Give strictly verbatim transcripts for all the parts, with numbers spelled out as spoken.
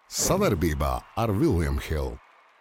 Savarbībā ar William Hill.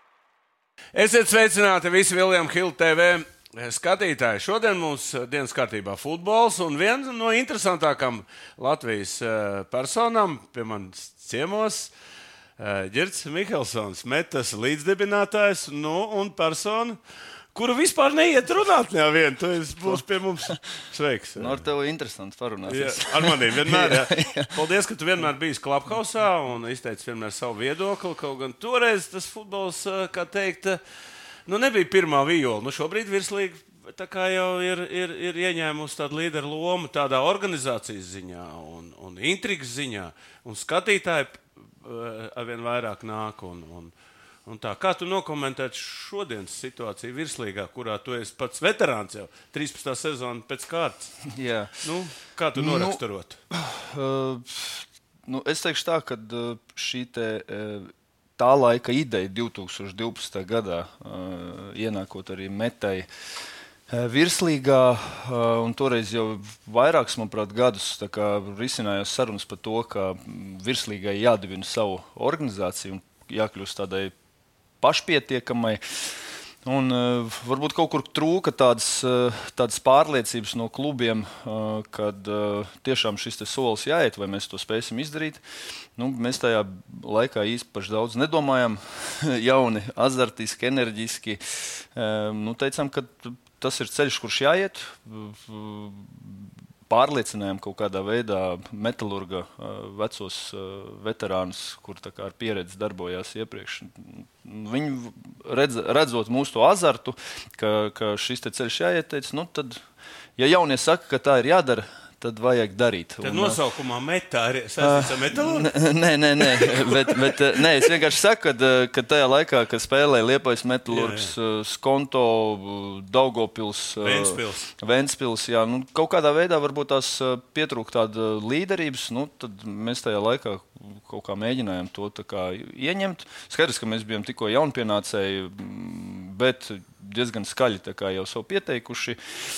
Esiet sveicināti visi William Hill T V skatītāji. Šodien mums dienas kārtībā futbols un viens no interesantākām Latvijas personām pie manis ciemos Ģirds Mihelsons, Metas līdzdibinātājs, nu un persona, kuru vispār neiet runāt nevienu. Tu būsi pie mums sveiks. Nu, ar tevi interesanti parunāties. Jā, ar maniem vienmēr. Jā. Jā. Paldies, ka tu vienmēr bijis Clubhouse un izteici vienmēr savu viedokli. Kaut gan toreiz tas futbols, kā teikt, nu nebija pirmā viola. Nu šobrīd virslīga tā kā jau ir, ir, ir ieņēmusi tādu līderu lomu tādā organizācijas ziņā un, un intrigas ziņā. Un skatītāji arvien vairāk nāk. Un, un, un tā, kā tu nokomentētu šodienas situāciju virslīgā, kurā tu esi pats veterāns jau trīspadsmitā sezona pēc kārtas? Jā. Nu, kā tu noraksturotu? Nu, uh, nu, es teikšu tā, ka šī te, tā laika ideja divtūkstoš divpadsmitā gadā, uh, ienākot arī Metai virslīgā, un toreiz jau vairākus, manuprāt, gadus risinājās sarunas par to, ka virslīgai jādibina savu organizāciju un jākļūst tādai pašpietiekamai. Un uh, varbūt kaut kur trūka tādas, uh, tādas pārliecības no klubiem, uh, kad uh, tiešām šis solis jāiet, vai mēs to spēsim izdarīt. Nu, mēs tajā laikā īpaši daudz nedomājām, jauni, azartiski, enerģiski. Uh, nu, teicām, ka tas ir ceļš, kurš jāiet. Pārliecinājām kaut kādā veidā metalurga vecos veterānus, kur tā kā ar pieredzi darbojās iepriekš. Viņi redz, redzot mūsu to azartu, ka, ka šis te ceļš jāiet, teica, nu tad, ja jaunie saka, ka tā ir jādara, tad vajag darīt. Tad nosaukumā Metā ir saistīts ar metalurgu? Nē, nē, nē, bet, bet nē, es vienkārši saku, ka, ka tajā laikā, kad spēlēja Liepājas metalurgs, jā, jā. Skonto, Daugavpils, Ventspils, Ventspils jā, nu, kaut kādā veidā varbūt tās pietrūk tāda līderības, nu, tad mēs tajā laikā kaut kā mēģinājām to tā kā ieņemt. Skaidrs, ka mēs bijām tikko jaunpienācēji, bet diezgan skaļi tā kā jau savu pieteikuši.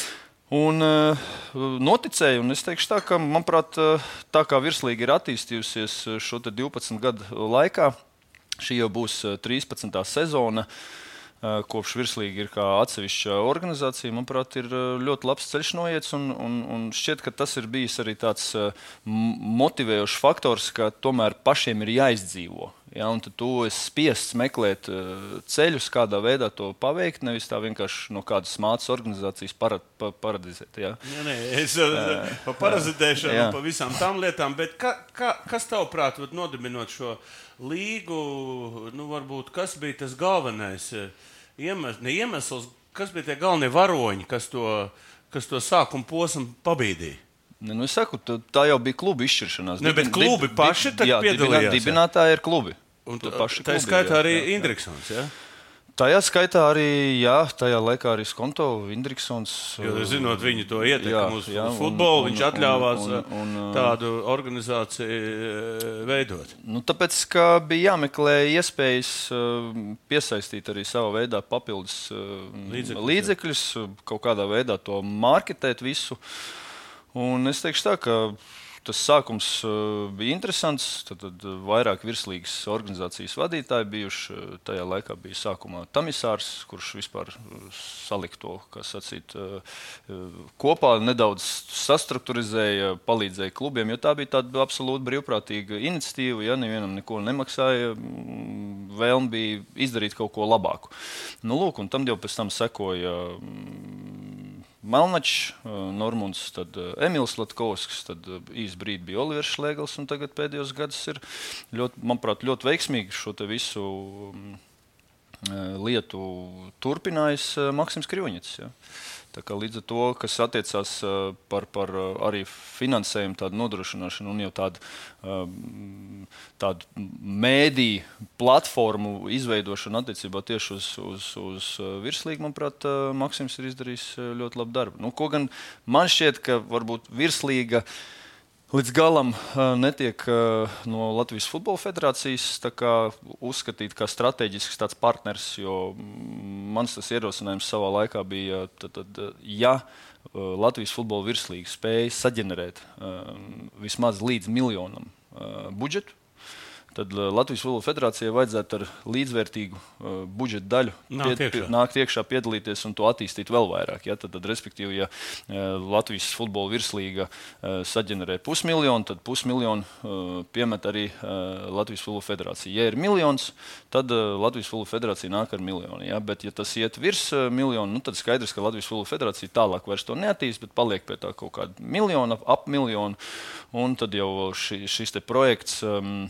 Un uh, noticēju, un es teikšu tā, ka, manuprāt, tā kā virslīga ir attīstījusies šo te divpadsmit gadu laikā, šī jau būs trīspadsmitā sezona, uh, kopš virslīga ir kā atsevišķa organizācija, manuprāt, ir ļoti labs ceļš noiets, un, un, un šķiet, ka tas ir bijis arī tāds uh, motivējošs faktors, ka tomēr pašiem ir jāizdzīvo. Ja, un tad tu esi spiests meklēt uh, ceļus, kādā veidā to paveikt, nevis tā vienkārši no kādas mācas organizācijas para, pa, paradizēt. Ja. Jā, nē, es uh, pa parazitēšanu un pa visām tām lietām, bet ka, ka, kas tavuprāt, nodibinot šo līgu, nu varbūt, kas bija tas galvenais iemesls, ne iemesls, kas bija tie galvenie varoņi, kas to, kas to sākumu posmu pabīdīja? Ne, nu es saku, tā jau bija klubu izšķiršanās. Ne, bet klubi dib, paši tad jā, piedalījās. Jā, dibinātāji ir klubi. Un tā, tā skaitā arī jā, Indriksons, jā? Tajā skaitā arī, jā, tajā laikā arī Skonto, Indriksons. Jo, zinot viņu to ietekmi uz futbolu, un, viņš atļāvās un, un, un, tādu organizāciju veidot. Nu, tāpēc, ka bija jāmeklē iespējas piesaistīt arī savā veidā papildus līdzekļus, līdzekļus kaut kādā veidā to marketēt visu. Un es teikšu tā, ka tas sākums bija interesants. Tad, tad vairāk virslīgas organizācijas vadītāji bijuši. Tajā laikā bija sākumā Tamisārs, kurš vispār salika to, kā sacīt, kopā, nedaudz sastrukturizēja, palīdzēja klubiem, jo tā bija tāda absolūti brīvprātīga iniciatīva. Ja nevienam neko nemaksāja, vēlme bija izdarīt kaut ko labāku. Nu, lūk, un tam jau pēc tam sekoja Melnačs, Normunds, tad Emils Latkovskis, tad īsti brīdi bija Olivers Šlēgls, un tagad pēdējos gadus ir, ļoti, manuprāt, ļoti veiksmīgi šo te visu lietu turpinājis Maksims Krivņets. Ja. Tā kā līdz ar to, kas attiecās par, par arī finansējumu tādu nodrošināšanu un jau tādu, tādu mēdī platformu izveidošanu attiecībā tieši uz, uz, uz virslīgu, manuprāt, Maksims ir izdarījis ļoti labu darbu. Nu, ko gan man šķiet, ka varbūt virslīga līdz galam netiek no Latvijas Futbola Federācijas tā kā uzskatīt kā strateģisks tāds partners, jo mans tas ierosinājums savā laikā bija, tad, tad, ja Latvijas Futbola virslīga spēja saģenerēt vismaz līdz miljonam budžetu, tad Latvijas Futbola Federācijai vajadzētu ar līdzvērtīgu uh, budžeta daļu nākt pied, iekšā. nākt iekšā, piedalīties un to attīstīt vēl vairāk. Ja? Tad, tad, respektīvi, ja uh, Latvijas Futbola virslīga uh, saģenerē pusmiljonu, tad pusmiljonu uh, piemet arī uh, Latvijas Futbola Federācija. Ja ir miljons, tad uh, Latvijas Futbola Federācija nāk ar miljonu. Ja? Bet, ja tas iet virs uh, miljonu, nu, tad skaidrs, ka Latvijas Futbola Federācija tālāk vairs to neattīst, bet paliek pie tā kaut kāda miljona, ap miljonu, un tad jau ši, šis te projekts um,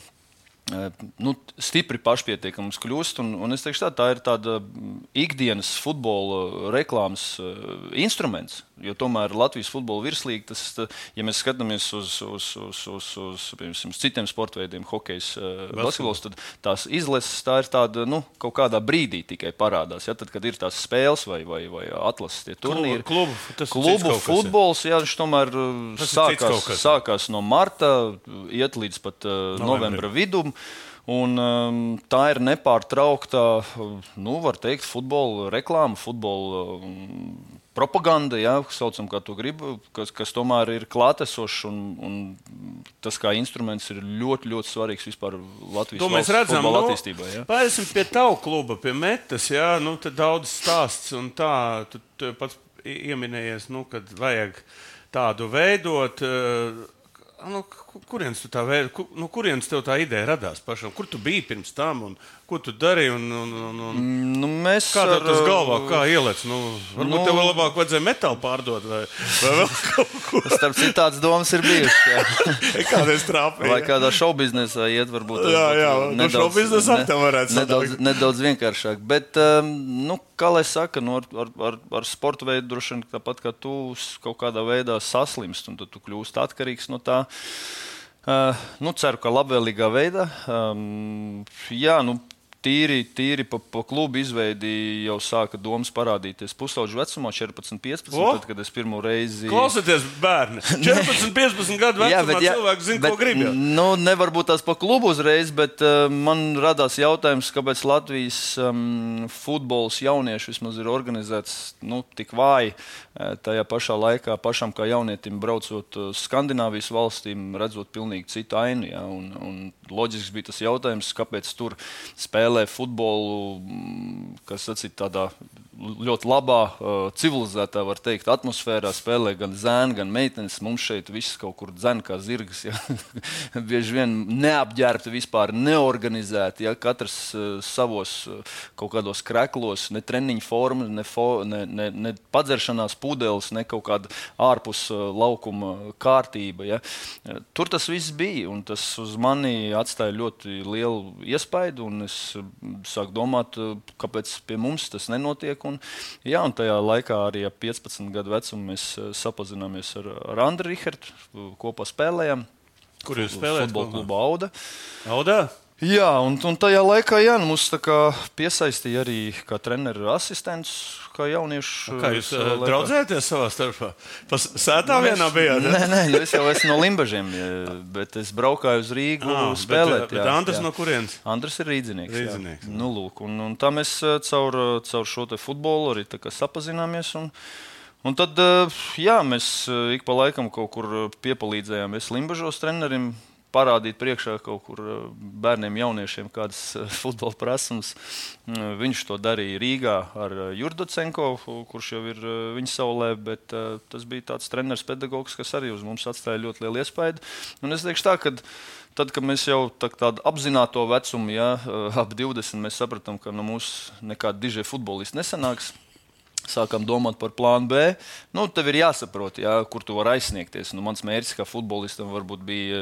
nu, stipri pašpietiekams kļūst. Un, un es teikšu, tā, tā ir tāda ikdienas futbola reklāmas uh, instruments. Jo tomēr Latvijas futbola virslīga, tas, ja mēs skatāmies uz, uz, uz, uz, uz, piemēram, citiem sportveidiem, hokejs, uh, basketbols, tad tās izlases tā ir tāda, nu, kaut kādā brīdī tikai parādās. Ja? Tad, kad ir tās spēles vai, vai, vai atlases tie turnīri. Klubu, tas klubu futbols, jā, viņš tomēr tas sākās, sākās no marta, iet līdz pat uh, novembra vidum. Un, um, tā ir nepārtraukta, nu, var teikt, futbola reklāma, futbola um, propaganda, jā, saucam, kā to gribu, kas, kas tomēr ir klātesošs un, un tas kā instruments ir ļoti, ļoti svarīgs vispār Latvijas valsts futbola attīstībai. Jā. Pārēsim pie tavu kluba, pie Metas, jā, nu, tad daudz stāsts un tā, tu, tu pats ieminējies, nu, kad vajag tādu veidot. Uh, Nu, kurienes tu tā vēd, kur, nu, kurienes tev tā ideja radās pašam? Kur tu biji pirms tam un ko tu darīji? Un, un, un, un... Nu, mēs kā tev ar, tas galvā, kā ielēc? Nu, varbūt nu, tev vēl labāk vajadzēja metālu pārdot vai, vai vēl kaut ko. Starp citu tādas domas ir bijušas. Kādreiz trāpīja. Vai kādā šovbiznesā iet, varbūt. Jā, jā, nedaudz, nu šovbiznesā ne, tam varētu nedaudz, nedaudz vienkāršāk. Bet, um, nu, kā lai saka, nu, ar, ar, ar sporta veidu droši vien tāpat kā tu kaut kādā veidā saslimst un tad tu kļūst atkarīgs no tā. Uh, nu, ceru, ka labvēlīgā veidā. Um, jā, nu, tīri, tīri pa, pa klubu izveidi jau sāka domas parādīties pusauģu vecumā, četrpadsmit, piecpadsmit, O! tad, kad es pirmo reizi... Klausieties, bērni! četrpadsmit, piecpadsmit gadu vecumā jā, bet, jā, cilvēki zina, bet, ko grib. Jā. Nu, nevar būt tās pa klubu uzreiz, bet uh, man radās jautājums, kāpēc Latvijas um, futbols jauniešu vismaz ir organizēts nu, tik vāji. Uh, tajā pašā laikā pašam kā jaunietim braucot uh, Skandināvijas valstīm, redzot pilnīgi citu ainu. Ja, un, un loģisks bija tas jautājums, kāpēc tur spēlē futbolu, kas sacīt tādā ļoti labā, civilizētā, var teikt, atmosfērā, spēlē gan zēni, gan meitenes. Mums šeit viss kaut kur dzen kā zirgas. Ja? Bieži vien neapģērbti vispār, neorganizēti. Ja? Katrs savos kaut kādos kreklos, ne treniņu forma, ne, fo, ne, ne, ne padzeršanās pudeles, ne kaut kāda ārpus laukuma kārtība. Ja? Tur tas viss bija, un tas uz mani atstāja ļoti lielu iespaidu, un es sāku domāt, kāpēc pie mums tas nenotiek. Un, jā, un tajā laikā arī ap piecpadsmit gadu vecumu mēs sapazināmies ar, ar Andru Rihertu, kopā spēlējām. Kur jūs spēlējat? Futbola kluba Auda. Audā? Jā, un, un tajā laikā jā, mums tā kā piesaistīja arī kā treneru asistents, kā jauniešu. Kā jūs uh, draudzēties savā starpā? Pas sētā nu, vienā bijāt? Nē, nē, jo es jau esmu no Limbažiem, bet es braukāju uz Rīgu ah, spēlēt. Bet, bet Andris jā. No kurienes? Andris ir rīdzinieks. Rīdzinieks. Nu, lūk, un, un tā mēs caur, caur šo te futbolu arī tā kā sapazināmies. Un, un tad, jā, mēs ik pa laikam kaut kur piepalīdzējām es Limbažos trenerim, parādīt priekšā kaut kur bērniem, jauniešiem kādas futbola prasmes. Viņš to darīja Rīgā ar Jurdocenko, kurš jau ir viņa saulē, bet tas bija tāds treneris pedagogs, kas arī uz mums atstāja ļoti lielu iespaidu. Un es teikšu tā, ka tad, kad mēs jau tā, tādu apzināto vecumu, ja, ap divdesmit, mēs sapratām, ka no mūsu nekādi dižie futbolisti nesanāks. Sākām domāt par plānu B. Nu, tev ir jāsaprot, jā, kur tu vari aizsniegties. Nu, mans mērķis kā futbolistam varbūt bija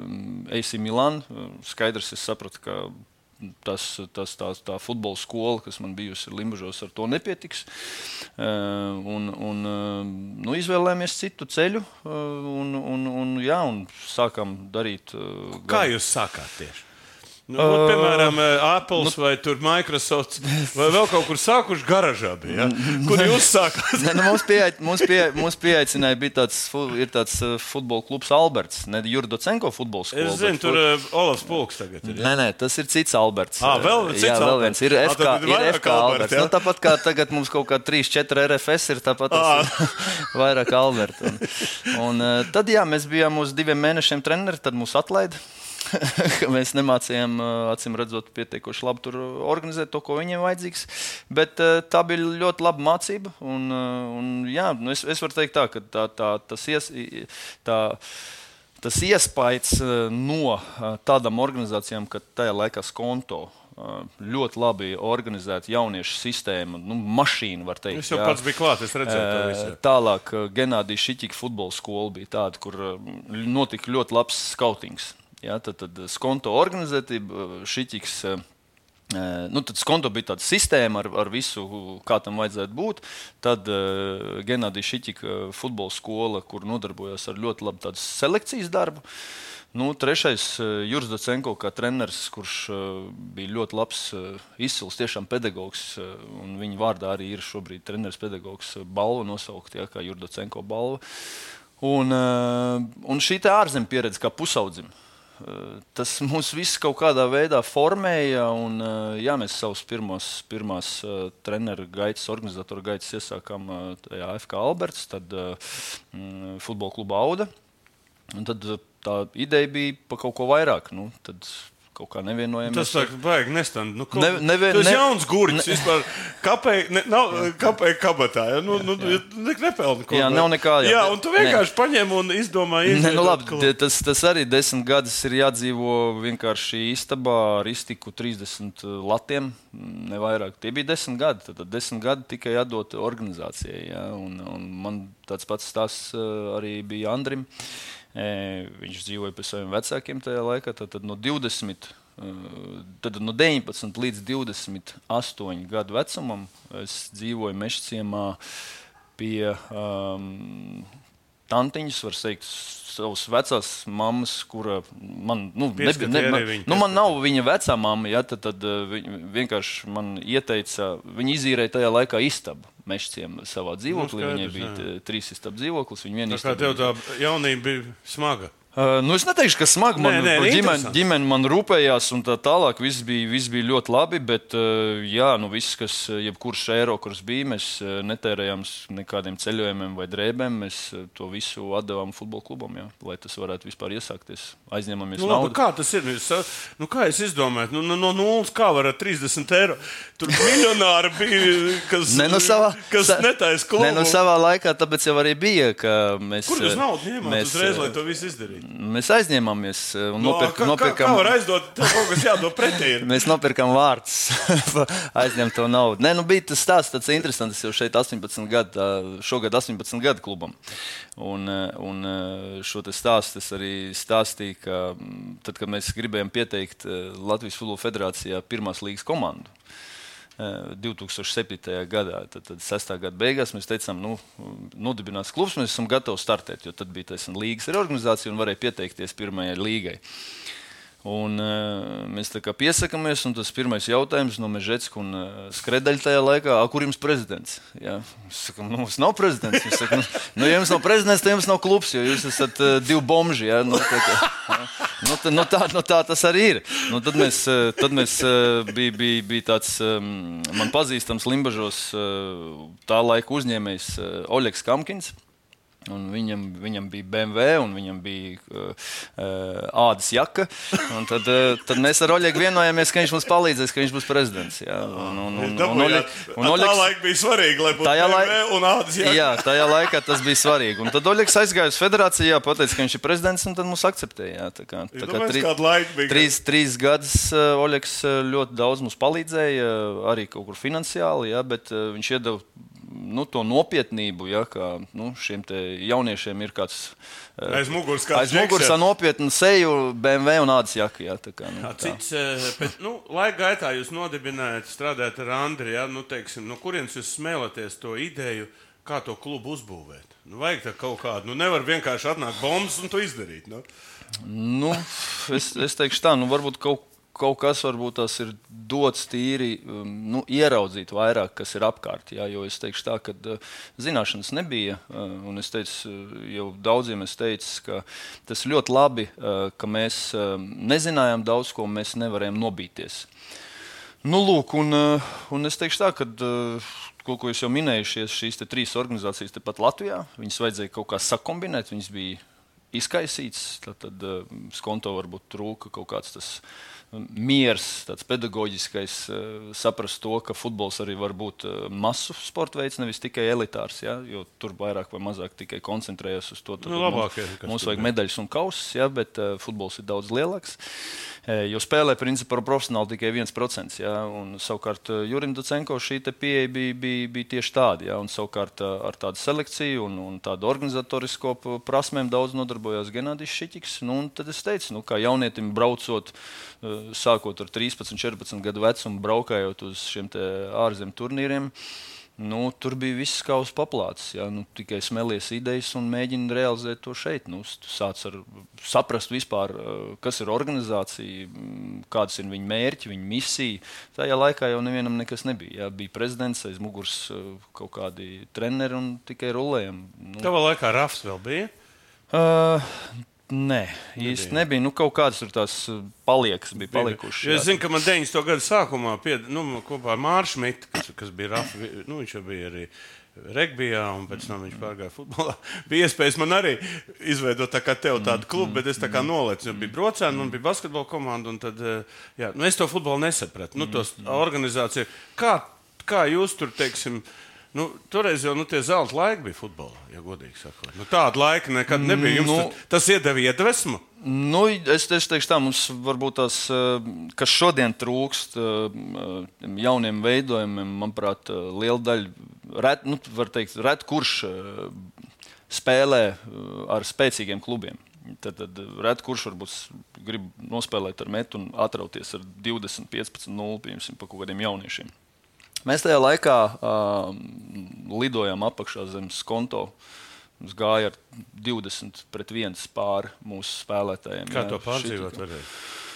A C Milan. Skaidrs, es sapratu, ka tas, tas, tā, tā futbola skola, kas man bijusi Limbažos, ar to nepietiks. Un, un, nu, izvēlējāmies citu ceļu un, un, un, jā, un sākām darīt. Kā jūs sākāt tieši? Nu, uh, piemēram, Apple nu, vai Microsoft vai vēl kaut kur sākuši garažā bija, ja? Kur jūs sākāt? Ne, nu, mums, pieaic, mums, pie, mums pieaicināja, bija tāds, ir tāds futbola klubs Alberts, ne Jurdocenko futbola skola. Es zinu, tur uh, Olafs Pulks tagad ir. Ja? Nē, nē, tas ir cits Alberts. Ah, vēl cits jā, vēl viens. Ir F K, ah, ir F K Alberts. Ja? Nu, tāpat kā tagad mums kaut kā trīs četri R F S ir, tāpat tas ah. ir vairāk Alberts. Un, un tad, jā, mēs bijām uz diviem mēnešiem treneri, tad mūs atlaida. ka mēs nemācījām, acīm redzot, pietiekoši labi tur organizēt to, ko viņiem vajadzīgs. Bet tā bija ļoti laba mācība. Un, un, jā, nu es, es varu teikt tā, ka tā, tā, tas, ies, tā, tas iespējas no tādām organizācijām, ka tajā laikā Skonto ļoti labi organizēta jauniešu sistēma, nu, mašīna, var teikt. Es jau jā. Pats biju klāt, es redzēju to visu. Tālāk Genādija Šiķika futbola skola bija tāda, kur notika ļoti labs skautings. Jā, tad, tad Skonto organizētība, Šiķiks, nu, tad Skonto bija tāda sistēma ar, ar visu, kā tam vajadzētu būt. Tad uh, Genādija Šiķika futbola skola, kur nodarbojās ar ļoti labu tādu selekcijas darbu. Nu, trešais, Juris Docenko, kā treneris, kurš uh, bija ļoti labs, uh, izcils, tiešām pedagogs, uh, un viņa vārdā arī ir šobrīd treneris pedagogs balva nosaukt, ja, kā Juris Docenko balva. Un, uh, un šī te ārzem pieredze kā pusaudzim, uh, tas mūs viss kaut kādā veidā formēja, un uh, jā, mēs savus pirmos, pirmās uh, treneru gaitas, organizatoru gaitas iesākām uh, tajā F K Alberts, tad uh, mm, futbola kluba Auda, un tad uh, tā ideja bija pa kaut ko vairāk. Nu, tad kaut kā nevienojamies. Tas tā baigi nestand. Nu, ne, neve, tu esi ne, jauns gurķis. ne, vispār. Kāpēc ne, nav kāpēc kabatā? Ja? Nu, nu, ne, nepelni ko. Jā, nav nekā. Jā, jā un tu vienkārši ne. paņem un izdomāji. Ne, nu, labi, tas, tas arī desmit gadus ir jādzīvo vienkārši istabā ar iztiku trīsdesmit latiem. Nevairāk. Tie bija desmit gadi. Tad desmit gadi tikai jādod organizācijai. Ja? Un, un man tāds pats stāsts arī bija Andrim. E, viņš dzīvoja pie saviem vecākiem tajā laikā, tad, tad no divdesmit, tad no deviņpadsmit līdz divdesmit astoņu gadu vecumam es dzīvoju Mežciemā pie um, tantiņas, var teikt, savas vecās mammas, kura man, nu, nebija, ne, man, nu, man nav viņa vecā mamma, ja, tad, tad viņa vienkārši man ieteica, viņa izīrēja tajā laikā istabu. Mešciem savā dzīvoklī. Nu, Viņai bija jā. trīs istabu dzīvoklis. Tā kā tev tā jaunība bija smaga? Uh, nu es neteikšu, ka smagi. Man, nē, nē, ģimene, ģimene man rūpējās un tā tālāk. Viss bija, viss bija ļoti labi, bet uh, jā, nu viss, kas, jebkurš eiro, kurš bija, mēs uh, netērējām nekādiem ceļojumiem vai drēbēm. Mēs uh, to visu atdevām futbola klubam, jā, lai tas varētu vispār iesākties. Aizņemamies nu, naudu. Labi, kā tas ir? Nu, kā es izdomāju? Nu, no nulles kā var ar trīsdesmit eiro? Tur miljonāri bija, kas, ne, no savā, kas netais klubu. Ne, no savā laikā tāpēc jau arī bija, ka mēs... Kur jūs naudu ņēmāt uzreiz, lai to visu izdarītu? Mēs aizņēmāmies un no, nopirk, kā, nopirkam... Kā var aizdot? Tev kaut kas jādod pretī. Mēs nopirkam vārds, aizņemt to naudu. Nē, nu bija tas stāsts tāds interesants, jau šeit astoņpadsmit gadu, šogad astoņpadsmit gadu klubam. Un, un šo te stāstu es arī stāstīju, ka tad, kad mēs gribējām pieteikt Latvijas Futbola Federācijā pirmās līgas komandu, divi tūkstoši septītajā gadā, tad, tad sestā gada beigās mēs teicām, nu, nodibinās klubs, mēs esam gatavi startēt, jo tad bija taisn līgas reorganizācija un varēja pieteikties pirmajai līgai. Un uh, mēs tā kā piesakamies, un tas pirmais jautājums no Mežecka un uh, Skredaļa tajā laikā, a, kur jums prezidents? Jā, mēs sakam, nu, mums nav prezidents. Mēs sakam, nu, ja jums nav prezidents, tad jums nav klubs, jo jūs esat uh, divi bomži, jā, nu, tā, tā, jā. Nu, tā, nu, tā, nu, tā tas arī ir. Nu, tad mēs, uh, tad mēs uh, bija, bija, bija tāds, um, man pazīstams Limbažos uh, tā laika uzņēmējs uh, Oļegs Kamkins. Un viņam, viņam bija B M W un viņam bija uh, uh, ādas jaka. Un tad, uh, tad mēs ar Oļegu vienojāmies, ka viņš mums palīdzēs, ka viņš būs prezidents. Jā. Un, un, un, un, un, Oļeg, un Oļegs, tā laika bija svarīgi, lai būtu B M W un ādas jaka. Jā, tajā laikā tas bija svarīgi. Un tad Oļegs aizgāja uz federāciju, pateica, ka viņš ir prezidents, un tad mums akceptēja. Jā, tā kā, tā kā tri, trīs, trīs gadus uh, Oļegs ļoti daudz mums palīdzēja, arī kaut kur finansiāli, jā, bet uh, viņš iedeva nu, to nopietnību, ja, ka nu, šiem jauniešiem ir kāds aiz muguras ar nopietnu seju, B M W un ādas jaka. Ja, tā kā, nu, jā, cits, bet, nu, laika gaitā jūs nodibinājāt, strādājat ar Andri, ja, nu, teiksim, no kurienes jūs smēlaties to ideju, kā to klubu uzbūvēt? Nu, vajag tā kaut kādu, nu, nevar vienkārši atnākt bombas un to izdarīt. Nu, nu es, es teikšu tā, nu, varbūt kaut Kaut kas varbūt tas ir dots tīri, nu, ieraudzīt vairāk, kas ir apkārt. Jā, jo es teikšu tā, ka zināšanas nebija, un es teicu, jau daudziem es teicu, ka tas ļoti labi, ka mēs nezinājām daudz, ko mēs nevarējām nobīties. Nu, lūk, un, un es teikšu tā, ka, ko, ko jūs jau minējušies, šīs te trīs organizācijas tepat Latvijā, viņas vajadzēja kaut kā sakombinēt, viņas bija izkaisīts. Tad, tad skonto varbūt trūka kaut kāds tas miers, tāds pedagoģiskais, saprast to, ka futbols arī var būt masu sporta veids, nevis tikai elitārs, ja? Jo tur vairāk vai mazāk tikai koncentrējas uz to. Nu, labāk, mums mums vajag medaļas un kausus, ja? Bet uh, futbols ir daudz lielāks. Jo spēlē principā profesionāli tikai viens procents. Ja? Un, savukārt Jurim Ducenko šī pieeja bija, bija, bija tieši tāda. Ja? Un, savukārt ar tādu selekciju un, un tādu organizatorisko prasmēm daudz nodarbojās Genādijs Šiķiks. Nu, tad es teicu, nu, kā jaunietim braucot, sākot ar trīspadsmit, četrpadsmit gadu vecumu, braukājot uz šiem ārzem turnīriem, nu, tur bija viss kā uz paplātes. Ja? Nu, tikai smelies idejas un mēģini realizēt to šeit. Nu, tu sāc ar saprast vispār, kas ir organizācija, kādas ir viņa mērķi, viņa misija. Tajā laikā jau nevienam nekas nebija. Ja? Bija prezidents, aiz muguras kaut kādi treneri un tikai rulējam. Nu. Tavā laikā Rafs vēl bija? Uh, Nē, īsti nebija. Nu, kaut kādas tur tās paliekas bija palikušas. Es zinu, ka man deviņdesmito gadu sākumā pied, nu, kopā ar Māru Šmitu, kas, kas bija Rafa, nu, viņš jau bija arī regbijā un pēc tam viņš pārgāja futbolā. Bija iespējas man arī izveidot tā kā tev tādu klubu, bet es tā kā nolēcu. Jo bija brocēni, man bija basketbola komanda un tad, jā, nu, es to futbolu nesapratu. Nu, tos organizāciju. Kā, kā jūs tur, teiksim, nu, toreiz jau nu, tie zelta laiki bija futbolā, ja godīgi sakot. Nu, tāda laika nekad nebija. Jums nu, tas, tas iedeva iedvesmu? Nu, es, es teikšu tā, mums varbūt tās, kas šodien trūkst jauniem veidojumiem, manuprāt, liela daļa, ret, nu, var teikt, ret kurš spēlē ar spēcīgiem klubiem. Tad, tad ret kurš varbūt grib nospēlēt ar metu un atrauties ar divdesmit, piecpadsmit, nulle, piemēram, pa kaut kādiem jauniešiem. Mēs tajā laikā uh, lidojām apakšā zem skonto. Mums gāja ar divdesmit pret viens pāri mūsu spēlētājiem. Kā jā, to pārdzīvot varēja?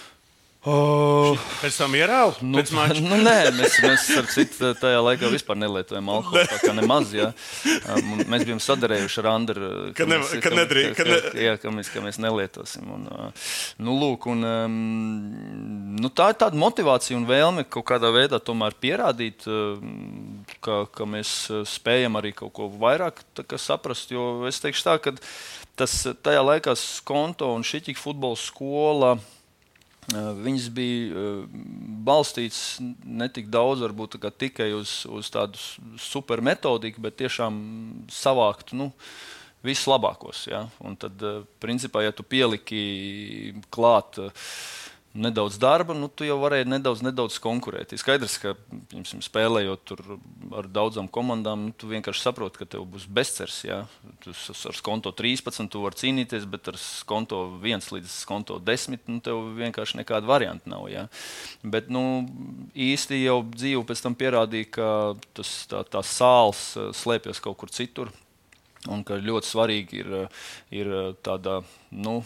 Oh, pēc tam ierauj? Nu, nu, nē, mēs, mēs ar citu tajā laikā vispār nelietojam alkoholu, tā kā nemaz, jā. Mēs bijām sadarējuši ar Andru, ka, ka, ne, mēs, ka, nedrī, ka, ka, ka, jā, ka, mēs, ka mēs nelietosim. Un, nu, lūk, un, nu, tā ir tāda motivācija un vēlme kaut kādā veidā tomēr pierādīt, ka, ka mēs spējam arī kaut ko vairāk saprast, jo es teikšu tā, ka tas tajā laikā Skonto un Šiķika futbola skola, viņas bija balstītas ne tik daudz, varbūt tikai uz, uz tādu super metodiku, bet tiešām savākt nu, vislabākos. Ja? Un tad, principā, ja tu pieliki klāt nedaudz darba, nu, tu jau varēji nedaudz, nedaudz konkurēt. Ir skaidrs, ka, piemēram, spēlējot tur ar daudzām komandām, nu, tu vienkārši saproti, ka tev būs bezcers. Ja? Tu ar skonto trīspadsmit tu vari cīnīties, bet ar skonto viens līdz skonto desmit nu, tev vienkārši nekāda varianta nav. Ja? Bet nu, īsti jau dzīve pēc tam pierādīja, ka tas, tā, tā sāls slēpjas kaut kur citur. Un ka ļoti svarīgi ir, ir tāda nu,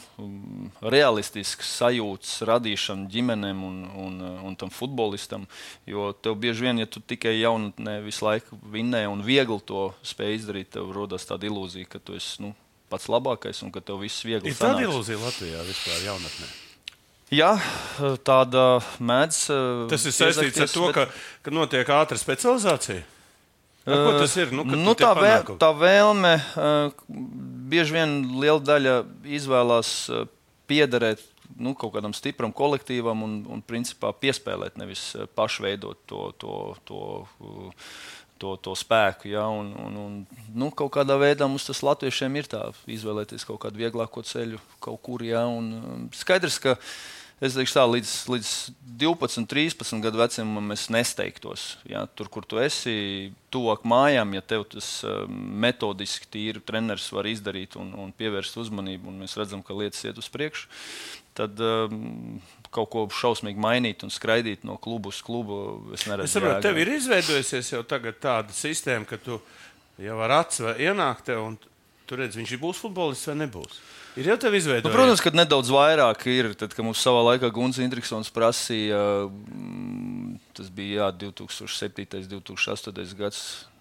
realistisks sajūtas radīšana ģimenēm un, un, un tam futbolistam. Jo tev bieži vien, ja tu tikai jaunatnē visu laiku vinnē un viegli to spēj izdarīt, tev rodas tāda ilūzija, ka tu esi nu, pats labākais un ka tev viss viegli sanāks. Ir tāda ilūzija Latvijā vispār jaunatnē? Jā, tāda mēdz. Tas ir saistīts ar to, bet... ka, ka notiek ātra specializācija? Ar ko tas ir? Nu, nu, tā, vēl, tā vēlme, uh, bieži vien liela daļa izvēlās uh, piederēt nu, kaut kādam stipram kolektīvam un, un principā piespēlēt, nevis uh, pašveidot to, to, to, uh, to, to spēku. Ja? Un, un, un, nu, kaut kādā veidā mums tas latviešiem ir tā izvēlēties kaut kādu vieglāko ceļu kaut kur. Ja? Un, um, skaidrs, ka es teikšu tā, līdz, līdz divpadsmit, trīspadsmit gadu vecumam es nesteigtos. Ja? Tur, kur tu esi, tuvāk mājām, ja tev tas uh, metodiski tīri treneris var izdarīt un, un pievērst uzmanību, un mēs redzam, ka lietas iet uz priekšu, tad um, kaut ko šausmīgi mainīt un skraidīt no klubu uz klubu, es neredzu. Es saprotu, tev ir izveidojusies jau tagad tāda sistēma, ka tu jau ar acu ienāk tev un tu redz, viņš būs futbolists vai nebūs. Ir jau tev izveidojies? Nu, protams, ka nedaudz vairāk ir. Tad, kad mums savā laikā Gunts Indriksons prasīja, tas bija jā, divi tūkstoši septītais, divi tūkstoši astotais gads.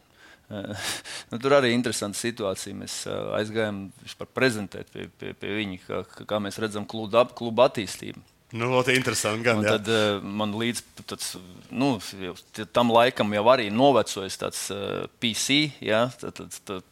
Nu, tur arī interesanta situācija. Mēs aizgājām vispār prezentēt pie, pie, pie viņa, kā, kā mēs redzam klubu, klubu attīstību. Nu, ļoti interesanti gan, jā. Tad uh, man līdz tāds, nu, tam laikam jau arī novecojis tāds uh, P C, jā, tad, tad, tad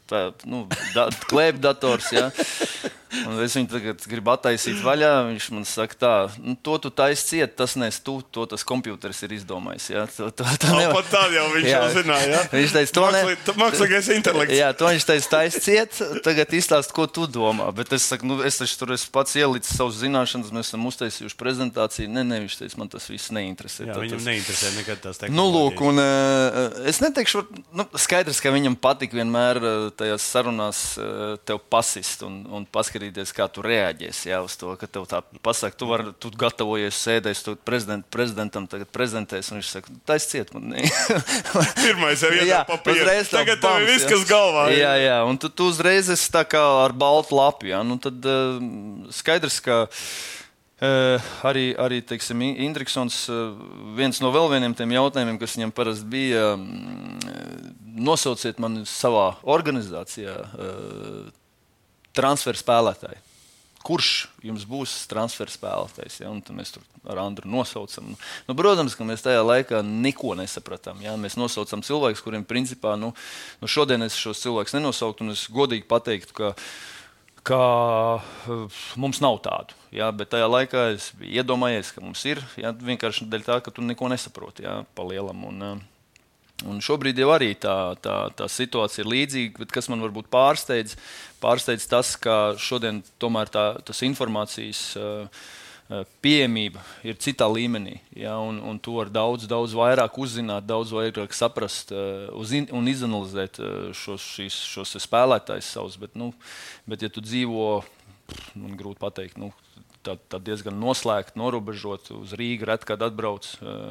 tā, nu, da, klēpdators, jā. Un es viņu tagad gribu attaisīt vaļā, viņš man saka tā, nu, to tu taisi ciet, tas nes tu, to tas kompjūteris ir izdomājis, jā. To, to, to nevar... Pat tā jau viņš jā. Jau zināja, jā? Viņš teica, to ne... Mākslīgais intelekts. Jā, to viņš teica, taisi ciet, tagad izstāst, ko tu domā. Bet es saku, nu, es taču tur esmu pats ielicis savus zināšanas, mēs esam uztaisījuši prezentāciju. Ne, ne, viņš teica, man tas viss neinteresē. Jā, tā, viņam tas... neinteresē nekad tās tehnoloģijas. Nu, lūk, un uh, es neteikšu, nu, skaidrs, ka viņam patīk vienmēr tajās sarunās uh, tev pasist un, un paskatīties, kā tu reaģēs, jā, uz to, ka tev tā pasaka, tu, var, tu gatavojies sēdēs, tu prezident, prezidentam tagad prezentēs, un viņš saka, taisi ciet man. Pirmais jau iedā papīru, tagad tev ir viss, kas galvā. Jā, jā, un tu, tu uzreiz esi tā kā ar baltu lapu, jā, nu tad uh, skaidrs, ka uh, arī, arī, teiksim, Indriksons, uh, viens no vēl vieniem tiem jautājumiem, kas viņam parasti bija, uh, nosauciet mani savā organizācijā uh, transfer spēlētāji. Kurš jums būs transfer spēlētājs? Ja? Un tad mēs tur ar Andru nosaucam. Nu, protams, ka mēs tajā laikā neko nesapratām. Ja? Mēs nosaucam cilvēkus, kuriem principā, nu, nu šodien es šos cilvēkus nenosauktu, un es godīgi pateiktu, ka, ka mums nav tādu. Ja? Bet tajā laikā es biju iedomājies, ka mums ir, ja? Vienkārši dēļ tā, ka tu neko nesaproti, ja? Pa lielam. Un, Un šobrīd jau arī tā, tā, tā situācija ir līdzīga, bet kas man varbūt pārsteidz, pārsteidz tas, ka šodien tomēr tā, tas informācijas uh, pieejamība ir citā līmenī. Ja, un, un to var daudz, daudz vairāk uzzināt, daudz vairāk saprast uh, in, un izanalizēt uh, šos, šīs, šos spēlētājus savus. Bet, nu, bet ja tu dzīvo, man grūti pateikt, nu, Tā, tā diezgan noslēgta, norobežot uz Rīgu, ret kad atbrauc,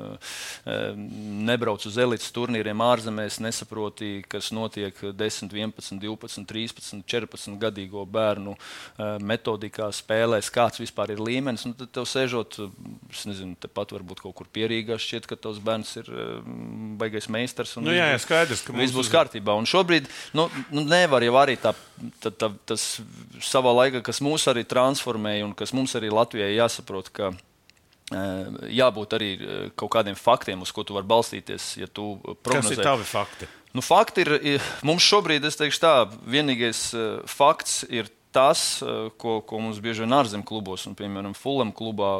nebrauc uz elites turnīriem ārzemēs, nesaproti, kas notiek desmit, vienpadsmit, divpadsmit, trīspadsmit, četrpadsmit gadīgo bērnu metodikā, spēlēs, kāds vispār ir līmenis. Un tad tev sēžot, es nezinu, tepat varbūt kaut kur Pierīgā šķiet, ka tavs bērns ir baigais meistars. Un nu, jā, jā, skaidrs, ka viss būs kārtībā. Un šobrīd nu, nu, nevar jau arī tā, tā, tā, tas savā laikā, kas mūs arī transformēja un kas mums arī Latvijai jāsaprot, ka jābūt arī kaut kādiem faktiem, uz ko tu vari balstīties, ja tu prognozē. Kas ir tavi fakti? Nu, fakti ir, mums šobrīd, es teikšu tā, vienīgais fakts ir tas, ko, ko mums bieži vien ārzem klubos, un, piemēram, Fulham klubā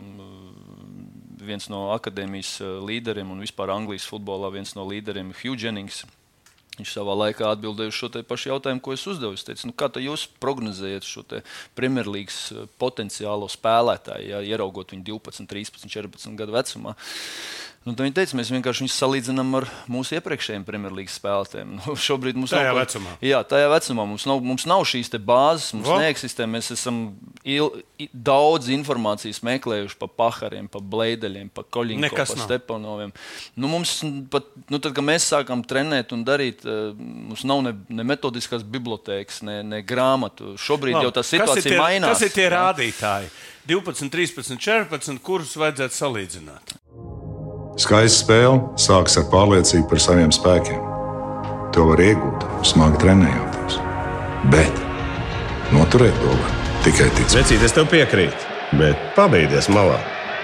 viens no akadēmijas līderiem un vispār Anglijas futbolā viens no līderiem Hugh Jennings. Viņš savā laikā atbildēja uz šo pašu jautājumu, ko es uzdevu. Es teicu, nu, kā jūs prognozējat šo Premjerlīgas potenciālo spēlētāju, ja, ieraugot viņu divpadsmit, trīspadsmit, četrpadsmit gadu vecumā? Nu, viņi teica, mēs vienkārši viņus salīdzinām ar mūsu iepriekšējiem Premjerlīgas spēlētājiem. Nu, šobrīd mums tajā nav vecumā. Jā, tajā vecumā mums nav, mums nav šīs te bāzes, mums Va? neeksistē. Mēs esam il, daudz informācijas meklējuši pa Pahariem, pa Bleideļiem, pa Koļinko, pa Stepanoviem. Nu, mums pat, nu, tad, kad mēs sākam trenēt un darīt, mums nav ne, ne metodiskās bibliotēkas, ne, ne grāmatu. Šobrīd Labi. Jau tā situācija kas tie, mainās. Kas ir tie rādītāji? divpadsmit, trīspadsmit, četrpadsmit, kurus vajadzētu salīdzināt? Skaista spēle sākas ar pārliecību par saviem spēkiem. To var iegūt, smagi trenējoties. Bet noturēt to var tikai ticēt. Vecīt, es tev piekrītu, bet pabeigties malā.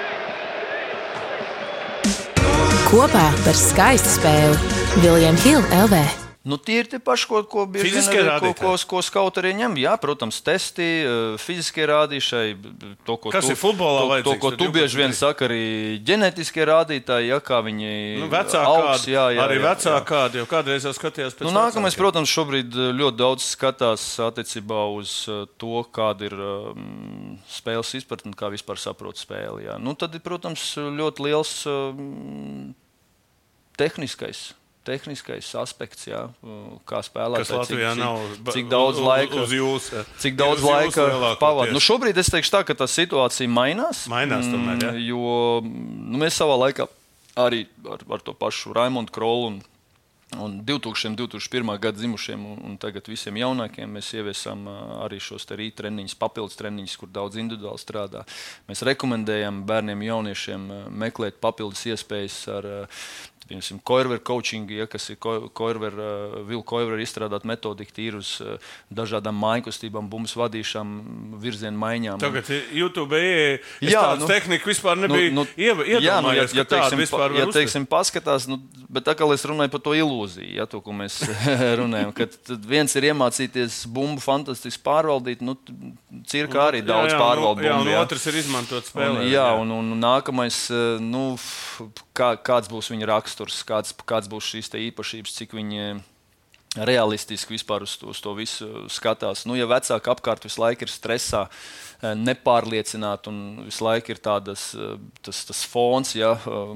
Kopā par skaistu spēli William Hill L V. Nu, tie ir tie paši, ko, ko bieži vien ko, ko, ko skauti arī ņem. Jā, protams, testi, fiziskie rādītāji, to, ko Kas tu, ir futbolā to, to, ko tu bieži vien saka, arī ģenētiskie rādītāji, ja, kā viņi nu, augs. Jā, jā, arī jā, vecāki kādi, jo kādreiz jau skatījās pēc nu, nākamais, vecākiem. Protams, šobrīd ļoti daudz skatās attiecībā uz to, kāda ir um, spēles izpratne, kā vispār saprot spēli. Jā. Nu, tad ir, protams, ļoti liels um, tehniskais. tehniskais aspekts, jā, kā spēlētāji, cik, cik, nav, cik daudz laika, uz jūs, cik daudz laika pavada. Nu, šobrīd es teikšu tā, ka tā situācija mainās, mainās tomēr, jā. Jo nu, mēs savā laikā arī ar, ar to pašu Raimondu Krolu un, un divtūkstošiem, divi tūkstoši pirmā gada dzimušiem un, un tagad visiem jaunākiem mēs ieviesām arī šos te rīt treniņus, papildus treniņus, kur daudz individuāli strādā. Mēs rekomendējam bērniem, jauniešiem meklēt papildus iespējas ar piemēram, Koirver coaching, ja, kas ir Koirver, Vil Koirver izstrādāt metodiku tīri uz dažādām mājkustībām, bumbas vadīšām, virzienu maiņām. Tagad YouTube ir tāda nu, tehnika vispār nebija nu, nu, iedomājies, jā, nu, ja, ja, ka tāda vispār var ja, teiksim, paskatās, nu, bet atkal es runāju par to ilūziju, ja, to, ko mēs runājam, ka viens ir iemācīties bumbu fantastiski pārvaldīt, nu, cirka arī daudz jā, jā, pārvalda jā, bumbu. Jā, un otrs ir izmantot spēlē. Un, jā, un, un nākamais, nu, kā, kāds būs viņa raksturs, kāds, kāds būs šīs te īpašības, cik viņi realistiski vispār uz, uz to visu skatās. Nu, ja vecāki apkārt visu laiku ir stresā, nepārliecināti un visu laiku ir tādas, tas, tas fons, ja,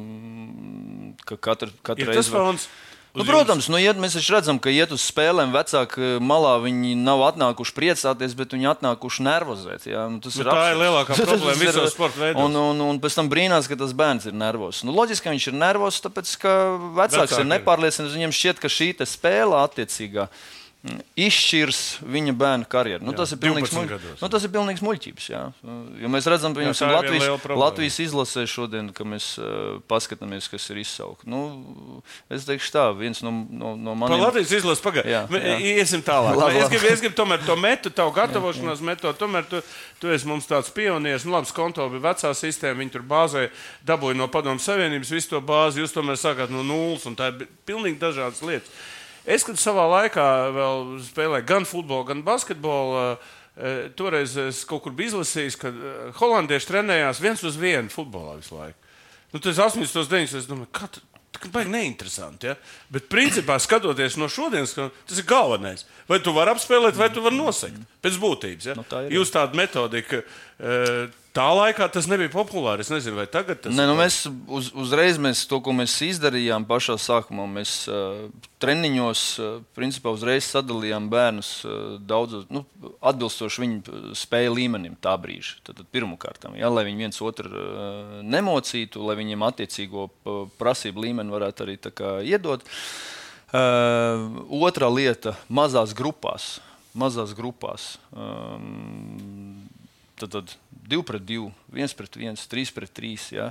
ka katra, katra reize... Ir tas fons? Nu, protams, nu, iet, mēs redzam, ka iet uz spēlēm vecāki malā, viņi nav atnākuši priecāties, bet viņi atnākuši nervozēt. Ja? Tas nu, ir tā absurds. ir lielākā problēma visos sporta veidos. Un, un, un pēc tam brīnās, ka tas bērns ir nervos. Nu, loģiski, ka viņš ir nervos, tāpēc, ka vecāks Vecāki. ir nepārliecināts. Viņam šķiet, ka šī spēle attiecīgā izšķirs viņa bērnu karjeru. Nu, tas, ir pilnīgs muļ... nu, tas ir pilnīgs muļķības. Jā. Jo mēs redzam, ka Latvijas, Latvijas izlasē šodien, ka mēs uh, paskatāmies, kas ir izsaukt. Nu, es teikšu tā, viens no, no, no maniem... Par Latvijas izlases pagaid. Iesim tālāk. Labi, labi. Es gribu, es gribu tomēr to metu, tavu gatavošanās metodu. Tomēr tu, tu esi mums tāds pionieris. Nu, labi, Skonto bija vecā sistēma, viņi tur bāzē dabūja no Padomu Savienības visu to bāzi. Jūs tomēr sākāt no nulles, un tā ir pilnīgi dažādas lietas. Es, kad savā laikā vēl spēlēju gan futbolu, gan basketbolu, toreiz es kaut kur biju izlasījis, ka holandieši trenējās viens uz vienu futbolā visu laiku. Nu, tas astoņdesmitos, deviņdesmitos, es domāju, kā tā, tā baigi neinteresanti, ja? Bet principā, skatoties no šodienas, tas ir galvenais. Vai tu vari apspēlēt, vai tu vari nosegt. Pēc būtības, ja? Nu, tā ir, Jūs tāda metodika... Tā laikā tas nebija populāri. Es nezinu, vai tagad tas ir. Nu, mēs uz, uzreiz mēs to, ko mēs izdarījām pašā sākumā, mēs uh, treniņos uh, principā uzreiz sadalījām bērnus uh, daudz, nu, atbilstoši viņu spēju līmenim tā brīža. Tad, tad pirmkārtām, ja, lai viņi viens otru uh, nemocītu, lai viņiem attiecīgo uh, prasību līmeni varētu arī tā kā iedot. Uh, otrā lieta - mazās grupās. Mazās grupās. Um, tad, tad divi pret divi, viens pret viens, trīs pret trīs. Ja.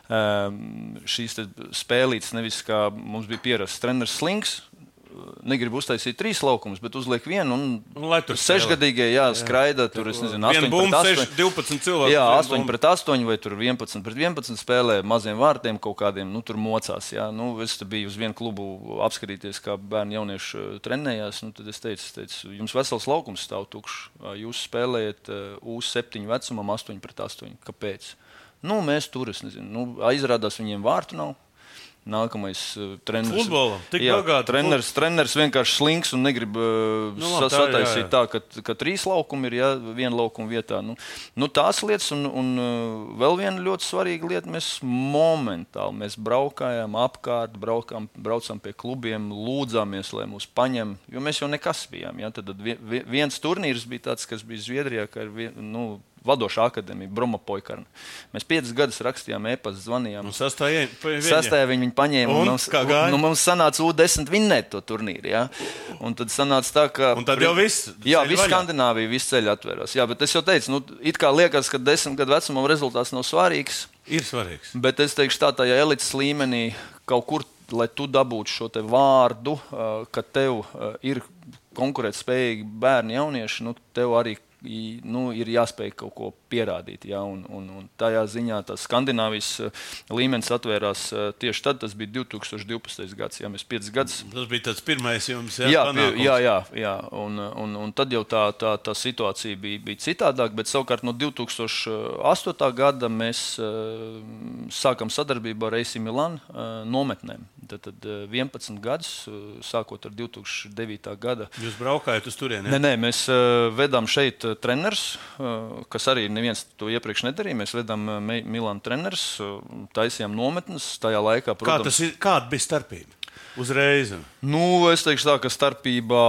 Um, šīs spēlītes nevis kā mums bija pierasts treneris Slings, negrib uztaisīt trīs laukumus, bet uzliek vienu un, un sešgadīgie, jā, skraida, jā. Tur, es nezinu, astoņi pret astoņi. divpadsmit cilvēki. Jā, astoņi pret astoņi vai tur vienpadsmit pret vienpadsmit spēlē maziem vārtiem kaut kādiem, nu, tur mocās, jā. Nu, es te biju uz vienu klubu apskatīties, kā bērni jaunieši trenējās, nu, tad es teicu, es teicu, jums vesels laukums stāv tukšs, jūs spēlējat U septiņu vecumam astoņi pret astoņi. Kāpēc? Nu, mēs tur, es nezinu, nu, aizrādās viņiem vārtu nav. Nākamais uh, treneris. Futbola, tik jā, bagāti. Treneris, treneris vienkārši slinks un negrib uh, nu, labi, tā, sataisīt jā, jā. tā, ka, ka trīs laukumi ir jā, viena laukuma vietā. Nu, nu, tās lietas un, un uh, vēl viena ļoti svarīga lieta. Mēs momentāli mēs braukājām apkārt, braukām, braucām pie klubiem, lūdzāmies, lai mūs paņem, jo mēs jau nekas bijām. Jā. Tad, tad viens turnīrs bija tāds, kas bija Zviedrijā, ka ir vien, nu, vadošā akadēmija, Broma Poikarna. Mēs piecas gadus rakstījām e-pastu, zvanījām. Un sastajā viņi viņu paņēma. Un, un mums, un, nu, mums sanāca U desmit vinnēt to turnīru. Ja? Un tad sanāca tā, ka... Un tad jau viss Jā, viss Skandināvija, viss ceļi atvērās. Jā, bet es jau teicu, nu, it kā liekas, ka desmit gadu vecumam rezultāts nav svarīgs. Ir svarīgs. Bet es teikšu tā, tajā elites līmenī kaut kur, lai tu dabūtu šo te vārdu, ka tev ir konkurētspējīgi bērni jaunieši, nu, tev arī nu, ir jāspēj kaut ko pierādīt. Ja? Un, un, un tajā ziņā tas Skandināvijas līmenis atvērās tieši tad, tas bija divi tūkstoši divpadsmitais gads. Ja? Mēs piecas gadus... Tas bija tāds pirmais jums, jā, jā, panākums. Jā, jā, jā. Un, un, un tad jau tā, tā, tā situācija bija, bija citādāk, bet savukārt no divi tūkstoši astotā gada mēs uh, sākam sadarbību ar A C Milan uh, nometnēm. Tad, tad vienpadsmit gadus, sākot ar divi tūkstoši devītā gada. Jūs braukājat uz turieni? Nē, nē, mēs uh, vedām šeit treneris, uh, kas arī neviens to iepriekš nedarīja. Mēs vedām uh, Milānu treneris, uh, taisījām nometnes tajā laikā. Protams, Kā tas ir, kāda bija starpība? Uzreiz? Nu, es teikšu tā, ka starpība...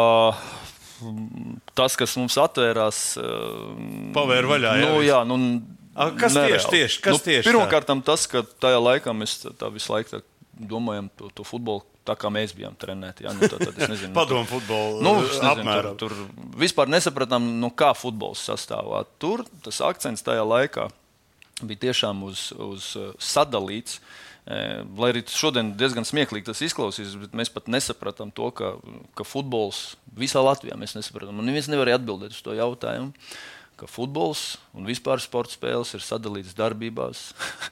Tas, kas mums atvērās... Uh, Pavēr vaļā, jā? Nu, jā, nu, A, kas nereāli. tieši tieši? Kas nu, tieši pirmkārtam tas, ka tajā laikā mēs tā visu laiku tā domājam to, to futbolu tā, kā mēs bijām trenēti. Ja? Nu, tā, tad, es nezinu, Padomu futbolu nu, apmēram. Tur, tur vispār nesapratām, no kā futbols sastāvā. Tur tas akcents tajā laikā bija tiešām uz, uz sadalīts. Lai arī šodien diezgan smieklīgi tas izklausīs, bet mēs pat nesapratām to, ka, ka futbols visā Latvijā mēs nesapratām. Un neviens nevarēja atbildēt uz to jautājumu, ka futbols un vispār sporta spēles ir sadalīts darbībās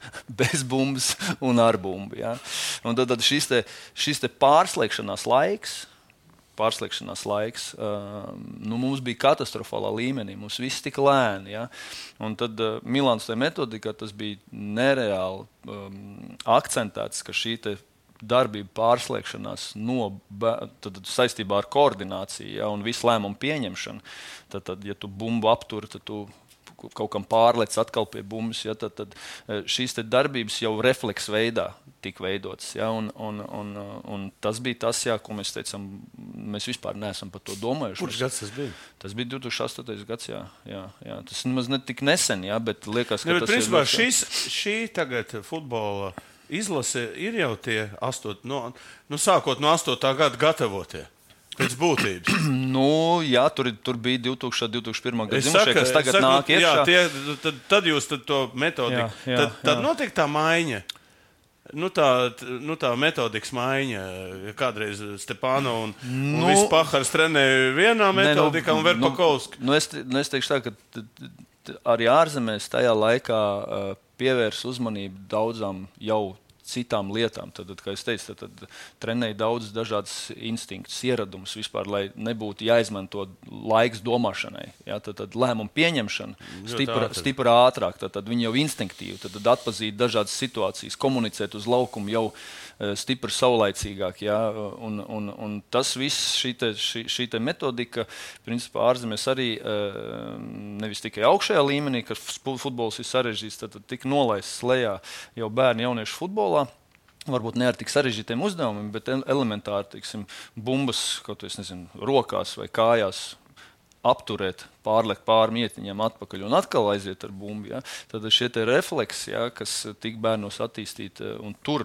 bez bumbas un ar bumbu. Ja? Un tad, tad šis, te, šis te pārslēgšanās laiks, pārslēgšanās laiks uh, nu, mums bija katastrofālā līmenī, mums viss tik lēni. Ja? Un tad uh, Milānas metodikā tas bija nereāli um, akcentēts, ka šī te darbība pārslēgšanās no, tad, saistībā ar koordināciju, ja, un visu lēmumu pieņemšanu. Tad, tad, ja tu bumbu apturi, tad tu kaut kam pārlec atkal pie bumbas, ja, tad, tad šīs te darbības jau refleks veidā tika veidotas. Ja, un, un, un, un tas bija tas, ja, ko mēs teicām, mēs vispār neesam par to domājuši. Kurš gads tas bija? Tas bija divi tūkstoši astotais gads, jā. jā, jā. Tas nemaz ne tik nesen, ja, bet liekas, ka ne, bet tas principā, ir... Šis, šī tagad futbola izlase ir jau tie astot, no, nu, sākot no astotā gada gatavotie. Pēc būtības. Nu, jā, tur, tur bija divi tūkstoši, divi tūkstoši pirmā gada zimušie, kas tagad saku, nāk iekšā. Jā, tie, tad, tad jūs tad to metodiku, jā, jā, tad, tad jā. Notiek tā maiņa. Nu tā, nu tā metodikas maiņa, kādreiz Stepāno un, nu, un viss Pahars trenēja vienā metodikā nu, un Verpakovski. Nu, nu, es, nu, es teikšu tā, ka t, t, arī ārzemēs tajā laikā uh, pievērs uzmanību daudzām jau citām lietām. Tad, tad, kā es teicu, tad, tad trenēja daudz dažādas instinktus, ieradumus vispār, lai nebūtu jāizmanto laiks domāšanai. Ja? Tad, tad lēmumu pieņemšana stipra, stipra ātrāk, tad, tad viņi jau instinktīvi, tad, tad atpazīt dažādas situācijas, komunicēt uz laukumu jau uh, stipri saulaicīgāk. Ja? Un, un, un tas viss, šī, te, šī, šī te metodika, principā ārzemēs arī uh, nevis tikai augšējā līmenī, ka futbols ir sarežģīts, tad, tad tika nolaists lejā jau bērni jauniešu futbolā. Varbūt ne ar tik sarežģītiem uzdevumiem, bet elementāri, teiksim, bumbas, kaut es nezinu, rokās vai kājās apturēt, pārlekt pāri mietiņiem atpakaļ un atkal aiziet ar bumbu. Ja? Tad šie te refleksi, ja, kas tik bērnos attīstīt un tur,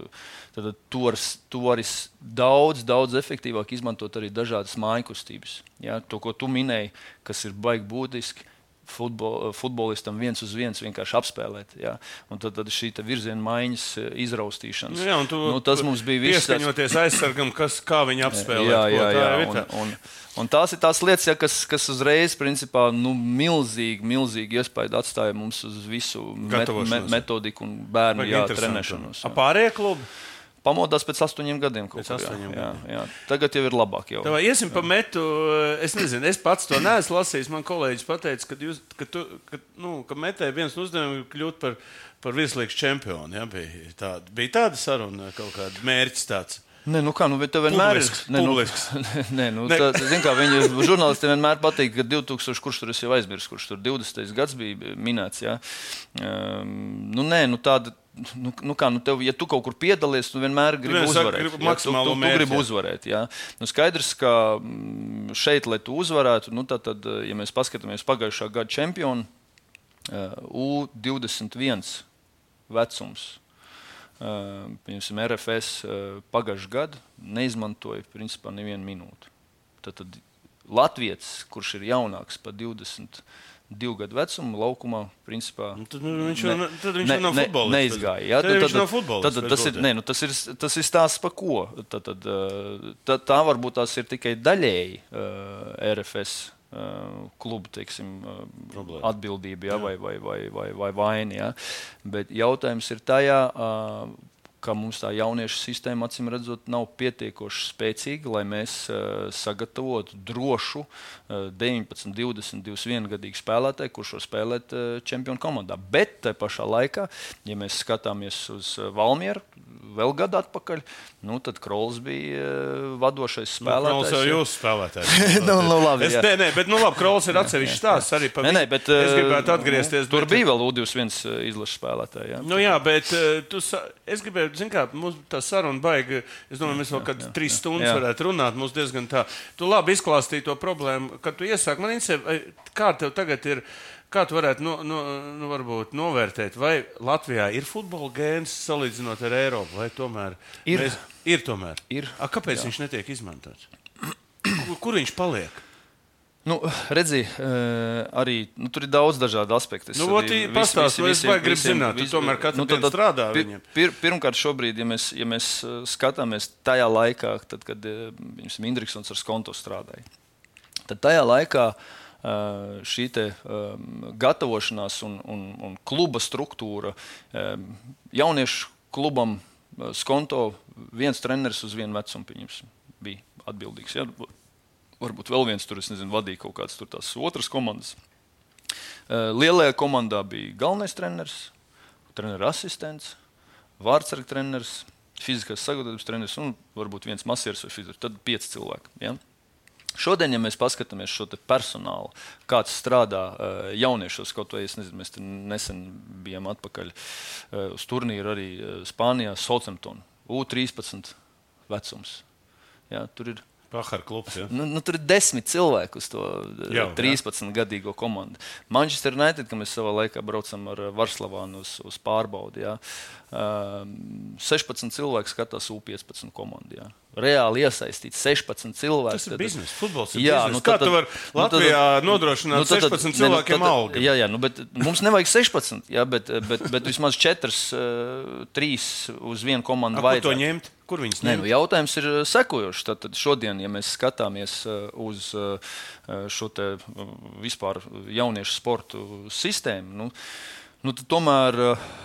tad to var daudz, daudz efektīvāk izmantot arī dažādas mājkustības. Ja? To, ko tu minēji, kas ir baigi būtiski, Futbol, futbolistam viens uz viens vienkārši apspēlēt. Ja? Un tad, tad šī virziena maiņas izraustīšanas. Nu jā, un tu nu, tas mums bija viss. Pieskaņoties aizsargam, kas, kā viņi apspēlē. Jā, jā, jā. Un, un, un tās ir tās lietas, ja, kas, kas uzreiz principā, nu, milzīgi, milzīgi iespaidu atstāja mums uz visu met, me, metodiku un bērnu jā, trenēšanos. Pārējie klubi? Pamodās pēc astoņiem gadiem. Pēc astoņiem jā, jā, jā. Tagad jau ir labāk. Jau. Tavā, iesim pa metu. Es nezinu, es pats to neesmu lasījis. Man kolēģis pateica, ka, jūs, ka, tu, ka, nu, ka metēji viens no uzdevumiem kļūt par, par virslīgas čempionu. Ja? Bija, tāda, bija tāda saruna, kaut kāda mērķis tāds. Nē, nu kā, nu, bet tev vienmēr ir... Publisks. Nē, nu, tā, zin kā, viņi žurnālistiem vienmēr patīk, ka divi tūkstoši, kurš tur es jau aizmirsu, kurš tur divdesmitais gads bija minēts, jā. Um, nu, nē, nu tāda... Nu, nu kā, nu tev, ja tu kaut kur piedalies, tu vienmēr gribi uzvarēt. Gribu ja, tu, tu, tu mērķi, gribi uzvarēt ja. Nu, skaidrs, ka šeit, lai tu uzvarētu, nu, tad, tad, ja mēs paskatāmies pagājušā gada čempionu, U divdesmit viens vecums, piemēram, R F S pagājušā gada neizmantoja principā nevienu minūti. Tad, tad Latvietis, kurš ir jaunāks par divdesmit divu gadu vecumu, laukumā, principā, nu, tad viņš jau ne, tad viņš ne, nav futbolists. Neizgāja. Ja? Tad, tad viņš nav futbolists. Tad, tas, ir, ne, nu, tas, ir, tas ir stāsts par ko. Tad, tad, tā, tā varbūt tās ir tikai daļēji uh, R F S uh, klubu, teiksim, uh, atbildība ja? vai, vai, vai, vai, vai vaina. Ja? Bet jautājums ir tajā, uh, ka mums tā jauniešu sistēma, acīm redzot, nav pietiekoši spēcīga, lai mēs uh, sagatavotu drošu uh, deviņpadsmit, divdesmit, divdesmit viens gadīgu spēlētāju, kurš var spēlēt uh, čempionu komandā. Bet tajā pašā laikā, ja mēs skatāmies uz uh, Valmieru, vēl gadu atpakaļ, nu, tad Krols bija uh, vadošais spēlētājs. Nu, Krols jau jūs spēlētājs. nu, nu, labi, es, nē, nē, bet, nu, labi, Krols ir atsevišķs stāsts arī pa nē, nē, bet, uh, es gribētu atgriezties. Tur bet... bija vēl U divdesmit viens izlases spēlētāji. Ja? Nu, jā, bet uh, tu, es gribēju zin kā, mums tā saruna baigi, es domāju, mēs vēl kāds trīs stundas jā. varētu runāt, mums diezgan tā. Tu labi izklāstīji to problēmu, kad tu iesāk. Man interesē, kā tev tagad ir, kā tu varētu no, no, no, varbūt novērtēt, vai Latvijā ir futbola gēns salīdzinot ar Eiropu, vai tomēr? Ir. Mēs, ir tomēr. Ir. A, kāpēc jā. viņš netiek izmantots? Kur, kur viņš paliek? Nu, redzi, arī nu, tur ir daudz dažādu aspektu. Nu, vis, pastāst, visi, visiem, es gribu zināt, tu tomēr katru nu, dienu strādā pir, viņiem. Pir, pirmkārt, šobrīd, ja mēs, ja mēs skatāmies tajā laikā, tad, kad Indriksons ar Skonto strādāja, tad tajā laikā šī te, um, gatavošanās un, un, un kluba struktūra um, jauniešu klubam Skonto viens treneris uz vienu vecumu bija atbildīgs. Ja? Varbūt vēl viens tur, es nezinu, vadīja kaut kādas tur tās otras komandas. Lielajā komandā bija galvenais treneris, treneru asistents, vārdsarga treneris, fiziskās sagatavības treneris un varbūt viens masieris vai fizikas. Tad pieci cilvēki. Ja? Šodien, ja mēs paskatāmies šo te personālu, kāds strādā jauniešos, kaut vai, es nezinu, mēs nesen bijām atpakaļ uz turnīru arī Spānijā, Southampton, U trīspadsmit vecums. Ja? Tur ir Pahar klubs, ja? Nu, nu, tur ir desmit cilvēku uz to Jau, trīspadsmitgadīgo komandu. Manchester United, ka mēs savā laikā braucam ar Varslavānu uz, uz pārbaudi, ja? sešpadsmit cilvēku skatās U piecpadsmit komandu. Ja? Reāli iesaistīts sešpadsmit cilvēku. Tas ir biznes, futbols ir jā, biznes. Nu, Kā tad, tu vari Latvijā nu, tad, nodrošināt nu, tad, sešpadsmit cilvēkiem nu, algu? Jā, jā, nu, bet mums nevajag sešpadsmit, ja? bet, bet, bet vismaz četras, trīs uz vienu komandu vajadzētu. Kur to ņemt? Kur viņus ņemt? Nē, nu, jautājums ir sekojošs. Tad šodien, ja mēs skatāmies uz šo te vispār jauniešu sportu sistēmu, nu, nu, tad tomēr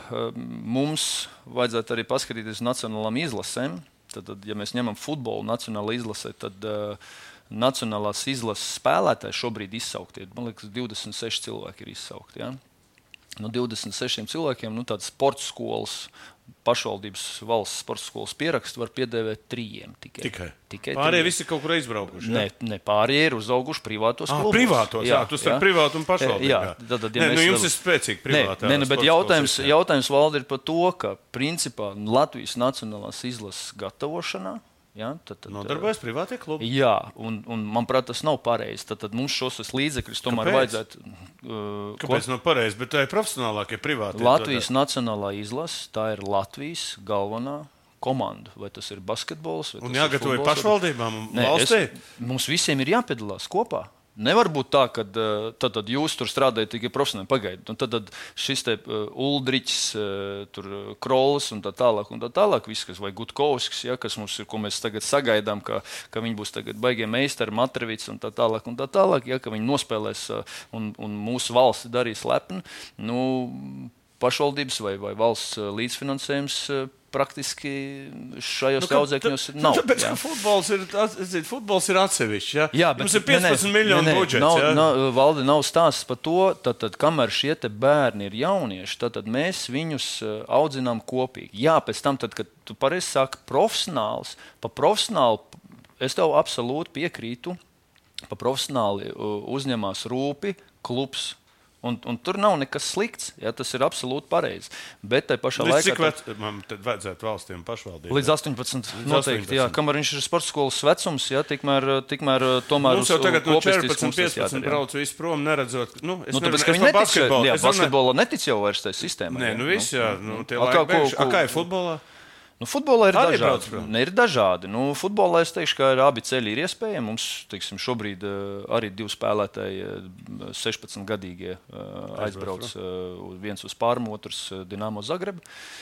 mums vajadzētu arī paskatīties nacionālām izlasēm. Tad, tad, ja mēs ņemam futbolu nacionālā izlasē, tad uh, nacionālās izlases spēlētāji šobrīd izsaukti. Man liekas, divdesmit seši cilvēki ir izsaukti. Ja? No divdesmit sešiem cilvēkiem nu, tādas sporta skolas, pašvaldības valsts sporta skolas pierakstu var piedēvēt trījiem tikai. Tikai. tikai pārējie visi kaut kur aizbraukuši. Ne, ne pārējie ir uzauguši privātos ah, klubos. Privātos, jā, jā tu starp privātu un pašvaldību. Jā, tad, tad, ja ne, nu, jums vēl... ir spēcīgi privātā. Ne, ne, bet jautājums, jautājums valda ir par to, ka principā Latvijas nacionālās izlases gatavošanā ja, tad, tad, nodarbojas privātie klubi. Jā, un, un manuprāt, tas nav pareizi. Tad, tad mums šos līdzekļus tomēr Kāpēc? vajadzētu. Uh, Kāpēc nav pareizi? Bet tā ir profesionālākie privātie. Latvijas tādā. Nacionālā izlase, tā ir Latvijas galvenā komanda. Vai tas ir basketbols? Vai un tas jāgatavoja pašvaldībām un valstī? Mums visiem ir jāpiedalās kopā. Nevar būt tā, ka tad, tad jūs tur strādājat tikai profesionāli pagaidu. Tad, tad šis te uh, Uldriķis, uh, tur Krolis un tā tālāk, un tā tālāk, viss, kas vai Gutkovskis, ja, kas mums ir, ko mēs tagad sagaidām, ka, ka viņi būs tagad baigie meistari, Matrevics un tā tālāk, un tā tālāk, ja, ka viņi nospēlēs uh, un, un mūsu valsti darīs lepni. Nu, pašvaldības vai, vai valsts līdzfinansējums uh, praktiski šajos nu, audzēkņos nav. Tāpēc, ka futbols ir, atzīt, futbols ir atsevišķs. Ja? Jā, bet, mums ir piecpadsmit miljonu budžets. Nav, ja? nav, valdi nav stāsts par to, tad, tad, kamēr šie te bērni ir jaunieši, tad, tad mēs viņus audzinām kopīgi. Jā, pēc tam, tad, kad tu pareizi saki profesionāls, pa profesionālu es tev absolūti piekrītu, pa profesionāli uzņemās rūpi klubs. Un, un tur nav nekas slikts, ja, tas ir absolūti pareizi. Bet tai pašā līdz laikā... Cik vec, man tad vajadzētu valstīm pašvaldībām? Līdz astoņpadsmit noteikti, jā. Kamēr viņš ir sporta skolas vecums, jā, tikmēr, tikmēr tomēr... Mums jau tagad no četrpadsmit, piecpadsmit brauc visu prom, neredzot... Nu, es nu, nevienu, tāpēc, ka viņi netic, jā, basketbolā netic jau vairs tajā sistēmā. Nē, nu viss, jā. Nu, tie a, laiki kā, beigšu. ko, A, kā ir futbolā? Nu, futbolā ir Arī dažādi. Ne, ir dažādi. Nu, futbolā es teikšu, ka abi ceļi ir iespējami. Mums teiksim, šobrīd uh, arī divi spēlētāji, uh, sešpadsmitgadīgie, uh, aizbrauc uh, viens uz Pārmu, otrs uh, Dinamo Zagreb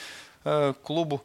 uh, klubu.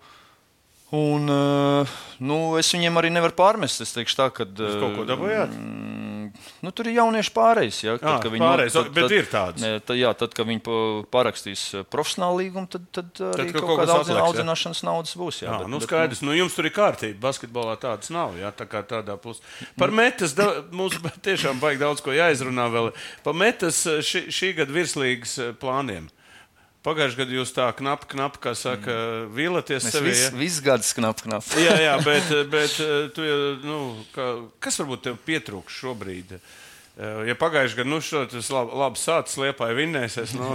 Un, uh, nu, es viņiem arī nevaru pārmest. Es teikšu tā, ka... Uh, Jūs kaut ko dabūjāt? Nu, tur ir jaunieši pārējais. Ja, jā, tad, pārējais, tad, bet tad, ir tāds. Ne, tad, jā, tad, kad viņi parakstīs profesionālu līgumu, tad, tad, tad arī ka kaut, kaut kāda audzin, audzināšanas naudas būs. Jā, jā, bet, nu, bet, skaidrs. Nu, jums tur ir kārtība. Basketbolā tādas nav. Jā, tā kā tādā pusē. Par metas da, mums tiešām baigi daudz ko jāizrunā vēl. Par metas šī, šī gada virslīgas plāniem. Pagājušajā gadā jūs tā knapi, knapi, kā saka, mm. vīlaties Mēs sevi. Mēs visu gadu knapi, knapi. jā, jā, bet, bet tu, nu, kā, kas varbūt tev pietrūks šobrīd? Ja pagājušajā gadā, nu, šo, tas labi, labi sācis, Liepāja vinnēsies. Nu,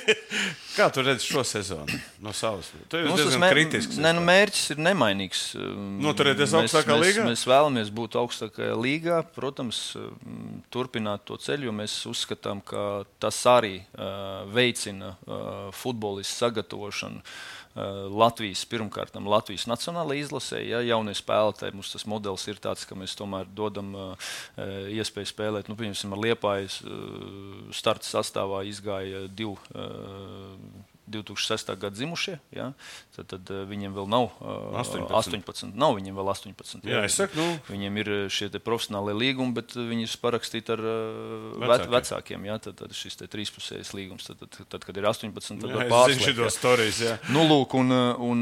kā tu redzi šo sezonu no savas? Tu esi diezgan mēr... kritisks. Nē, nu, mērķis ir nemainīgs. Noturēties augstākā mēs, līgā? Mēs, mēs vēlamies būt augstākajā līgā, protams, turpināt to ceļu, jo mēs uzskatām, ka tas arī uh, veicina uh, futbolistu sagatavošanu. Latvijas, pirmkārt, Latvijas nacionālajai izlasē, ja jaunie spēlētāji, mums tas modelis ir tāds, ka mēs tomēr dodam iespēju spēlēt, nu, piemēram, ar Liepājas starta sastāvā izgāja divi divi tūkstoši sestā gada dzimušie, ja? tad, tad viņiem vēl nav uh, astoņpadsmit. astoņpadsmit. Nav viņiem vēl astoņpadsmit. Jā, es saku, nu. Viņiem ir šie profesionālie līgumi, bet viņi parakstīti ar uh, vecākiem. vecākiem ja? tad, tad šis trīspusējs līgums, tad, tad, tad, kad ir astoņpadsmit, tad var pārslēgt. Jā, es zinu šitos storijas, jā. Nu, lūk, un,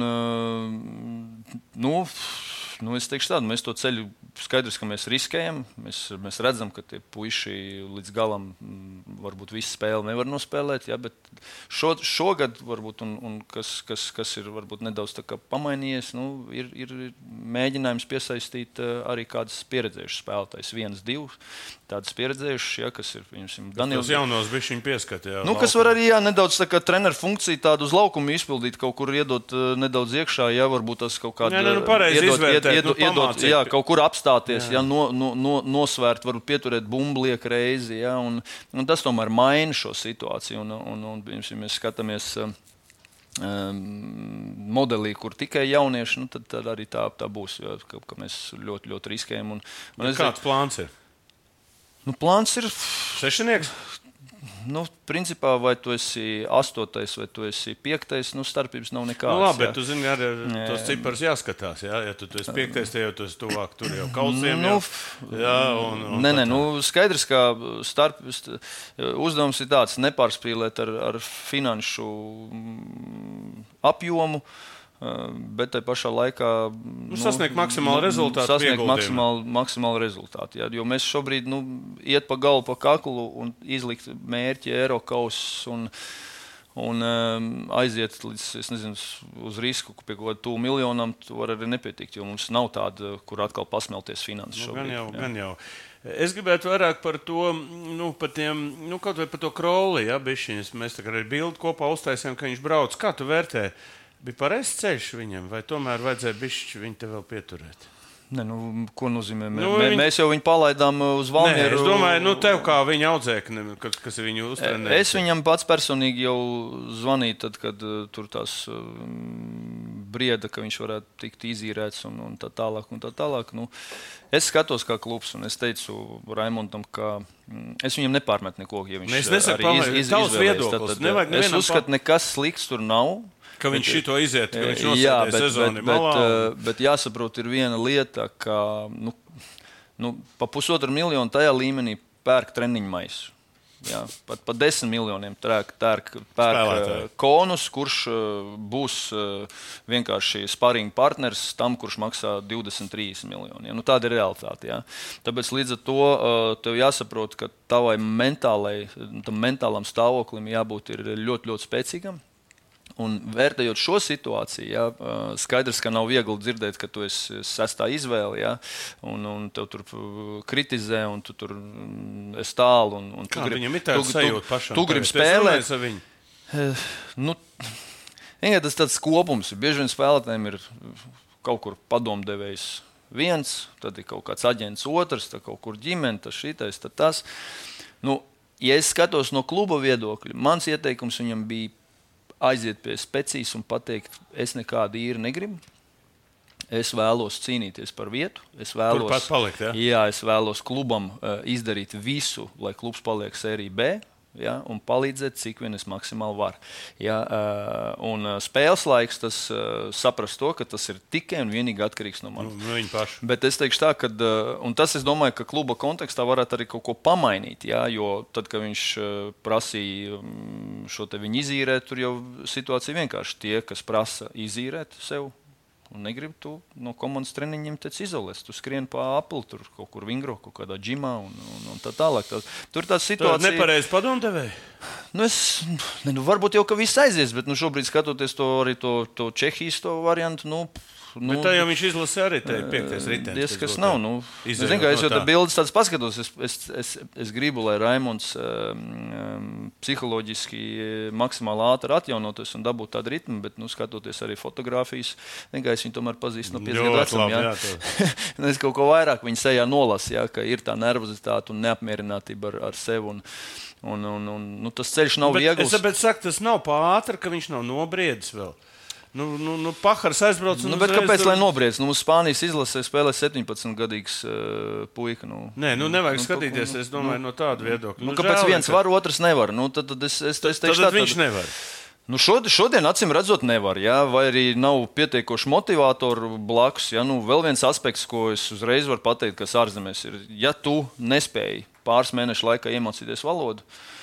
un nu, nu, es teikšu tādu, mēs to ceļu skaidrs, ka mēs riskējam, mēs, mēs redzam, ka tie puiši līdz galam varbūt visu spēli nevar nospēlēt, ja, bet šo, šogad varbūt, un, un kas, kas, kas ir varbūt nedaudz tā kā pamainījies, nu, ir, ir mēģinājums piesaistīt arī kādas pieredzējušas spēlētājs, viens, divs, tādas pieredzējušas, ja, kas ir, piemēram, Daniels. Tos jaunos bišķiņ pieskat, jā. Nu, kas var arī, jā, nedaudz tā kā treneru funkciju tādu uz laukumu izpildīt, kaut kur iedot nedaudz iekšā, ja, varbūt tas kaut kādu... Jā, ne, nu, pareizi iedot, izvērtēt, iedot, nu, iedot, jā, kaut kur apstāties, jā. Ja, no, no, no, nosvērt, varbūt pieturēt bumblieku reizi, ja, un, un tas tomēr maina šo situāciju, un, un, un, un ja mēs skatāmies um, modelī, kur tikai jaunieši, nu, tad, tad arī tā, tā būs, jo, ka, ka mēs ļoti, ļoti riskējam. Un, un ja, kāds plāns ir? Nu, plāns ir... Sešinieks? Nu, principā, vai tu esi astotais, vai tu esi piektais, nu, starpības nav nekādas. Nu, labi, bet tu zini, arī tos ciparus jāskatās, jā? Ja tu, tu esi piektais, te jau tu esi tuvāk, tur jau kaudziem, nu, jau. Jā, un, un nē, nē, nu, skaidrs, ka starp, uzdevums ir tāds nepārspīlēt ar, ar finanšu apjomu, bet tai pašā laikā nu, sasniegt maksimālu rezultātu. Sasniegt maksimālu, maksimālu rezultātu. Jā, jo mēs šobrīd nu, iet pa galu, pa kaklu un izlikt mērķi Eirokaus un, un um, aiziet līdz, es nezinu, uz risku pie kaut kāda tuvu miljonam, tu var arī nepietikt, jo mums nav tāda, kur atkal pasmelties finanses nu, šobrīd. Gan jau, jā. gan jau. Es gribētu vairāk par to, nu, par tiem, nu, kaut vai par to Kroli, ja, bišķiņas. Mēs tā kā arī bildi kopā uztaisījām, ka viņš brauc. Kā tu vērtē? Bija pareizs ceļš viņam, vai tomēr vajadzēja bišķi viņu te vēl pieturēt? Ne, nu, ko nozīmē? Mē, Nu, mē, viņ- Mēs jau viņu palaidām uz Valmieru. Nē, es domāju, nu, tev kā viņa audzēkne, kas, kas ir viņu uztrenējis. Es viņam pats personīgi jau zvanīju, tad, kad uh, tur tās uh, brieda, ka viņš varētu tikt izīrēts un, un tā tālāk. Un tā tālāk. Nu, es skatos kā klubs, un es teicu Raimondam, ka mm, es viņam nepārmetu neko, ja viņš Ne, es nesaku, arī pamēr, iz, iz, tavs izvēlējas. viedoklis, Tad, tad, nevajag es nevienam uzskatu, pa- nekas slikts tur nav. Ka viņš šito iziet, ka viņš Jā, nosēdēs bet, sezoni bet, malā. bet, un- bet jāsaprot, ir viena lieta, ka nu, nu, pa pusotru miljonu tajā līmenī pērk treniņu maisu. Jā, pat pa desmit miljoniem pērk, pērk, pērk Spēlētāji. konus, kurš uh, būs uh, vienkārši sparring partners tam, kurš maksā divdesmit trīsdesmit miljoni. Ja? Nu, tāda ir realitāte. Ja? Tāpēc līdz ar to uh, tev jāsaprot, ka tavai mentālai, tam mentālam stāvoklim jābūt ir ļoti, ļoti spēcīgam. Un vērtējot šo situāciju, ja, skaidrs, ka nav viegli dzirdēt, ka tu esi sestā izvēle, ja, un, un tev tur kritizē, un tu tur esi tālu. Un, un tu Kā grib, viņam ir tāds tu, sajūta tu, pašam? tu gribi tagad? Tu esi spēlēt. runājis ar viņu? Nu, ja tas tāds kopums ir. Bieži vien spēlētājiem ir kaut kur padomdevējs viens, tad ir kaut kāds aģents otrs, tad kaut kur ģimene, tas šitais, tad tas. Nu, ja es skatos no kluba viedokļa, mans ieteikums viņam bija aiziet pie specijas un pateikt, es nekādu īri negribu. Es vēlos cīnīties par vietu. Es vēlos, Turpat palikt, ja? Jā, es vēlos klubam uh, izdarīt visu, lai klubs paliek sērija B. Ja, un palīdzēt, cik vien es maksimāli varu. Ja, uh, un uh, spēles laiks, tas uh, saprast to, ka tas ir tikai un vienīgi atkarīgs no manis. Nu, viņa paša. Bet es teikšu tā, ka, uh, un tas, es domāju, ka kluba kontekstā varētu arī kaut ko pamainīt, ja, jo tad, kad viņš uh, prasīja um, šo te viņu izīrēt, tur jau situācija vienkārši tie, kas prasa izīrēt sev, un negribu tu no komandas treniņiem tec izolēs. Tu skrien pa apli, tur kaut kur vingro, kaut kādā džimā un, un, un tā tālāk. Tā, tur tā Tu situācija... nepareizi padomdevēji? Nu es, ne, nu varbūt jau, ka viss aizies, bet nu šobrīd skatoties to arī to, to Čehijas to variantu, nu... nu Bet tā jau viņš izlasīja arī te piektais ritenis. Diez, kas nav. Nu, es zinu, ka es jau tā bildes tāds paskatos. Es, es, es, es gribu, lai Raimonds um, psiholoģiski maksimāli ātri atjaunotos un dabūtu tādu ritmu, bet, nu, skatoties arī fotogrāfijas, es viņu tomēr pazīstu no pieciem gadu vecuma. Jā, jā es kaut ko vairāk viņa sejā nolasu, jā, ka ir tā nervozitāte un neapmierinātība ar, ar sevi. Un, un, un, un, nu, tas ceļš nav bet, viegls. Es tāpēc saku, tas nav pār ātri, ka viņš nav nobriedis vēl. Nu, nu, nu Pahars aizbrauc un Nu, bet uzreiz kāpēc, tur- lai nobriedz? Nu, Spānijas izlasē spēlē septiņpadsmitgadīgs uh, puika. Nu, Nē, nu nevajag nu, skatīties, nu, es domāju, no tāda viedokļa. Nu, kāpēc žēl, viens ka- var, otrs nevar? Nu, tad, tad es, es, es teikšu, Tad tā, viņš tad, nevar. nu, šodien, šodien acīm redzot nevar, jā, vai arī nav pietiekoši motivātoru blakus. Jā, nu, vēl viens aspekts, ko es uzreiz varu pateikt, kas ārzemēs ir, ja tu nespēji pāris mēnešu laikā iemācīties valodu,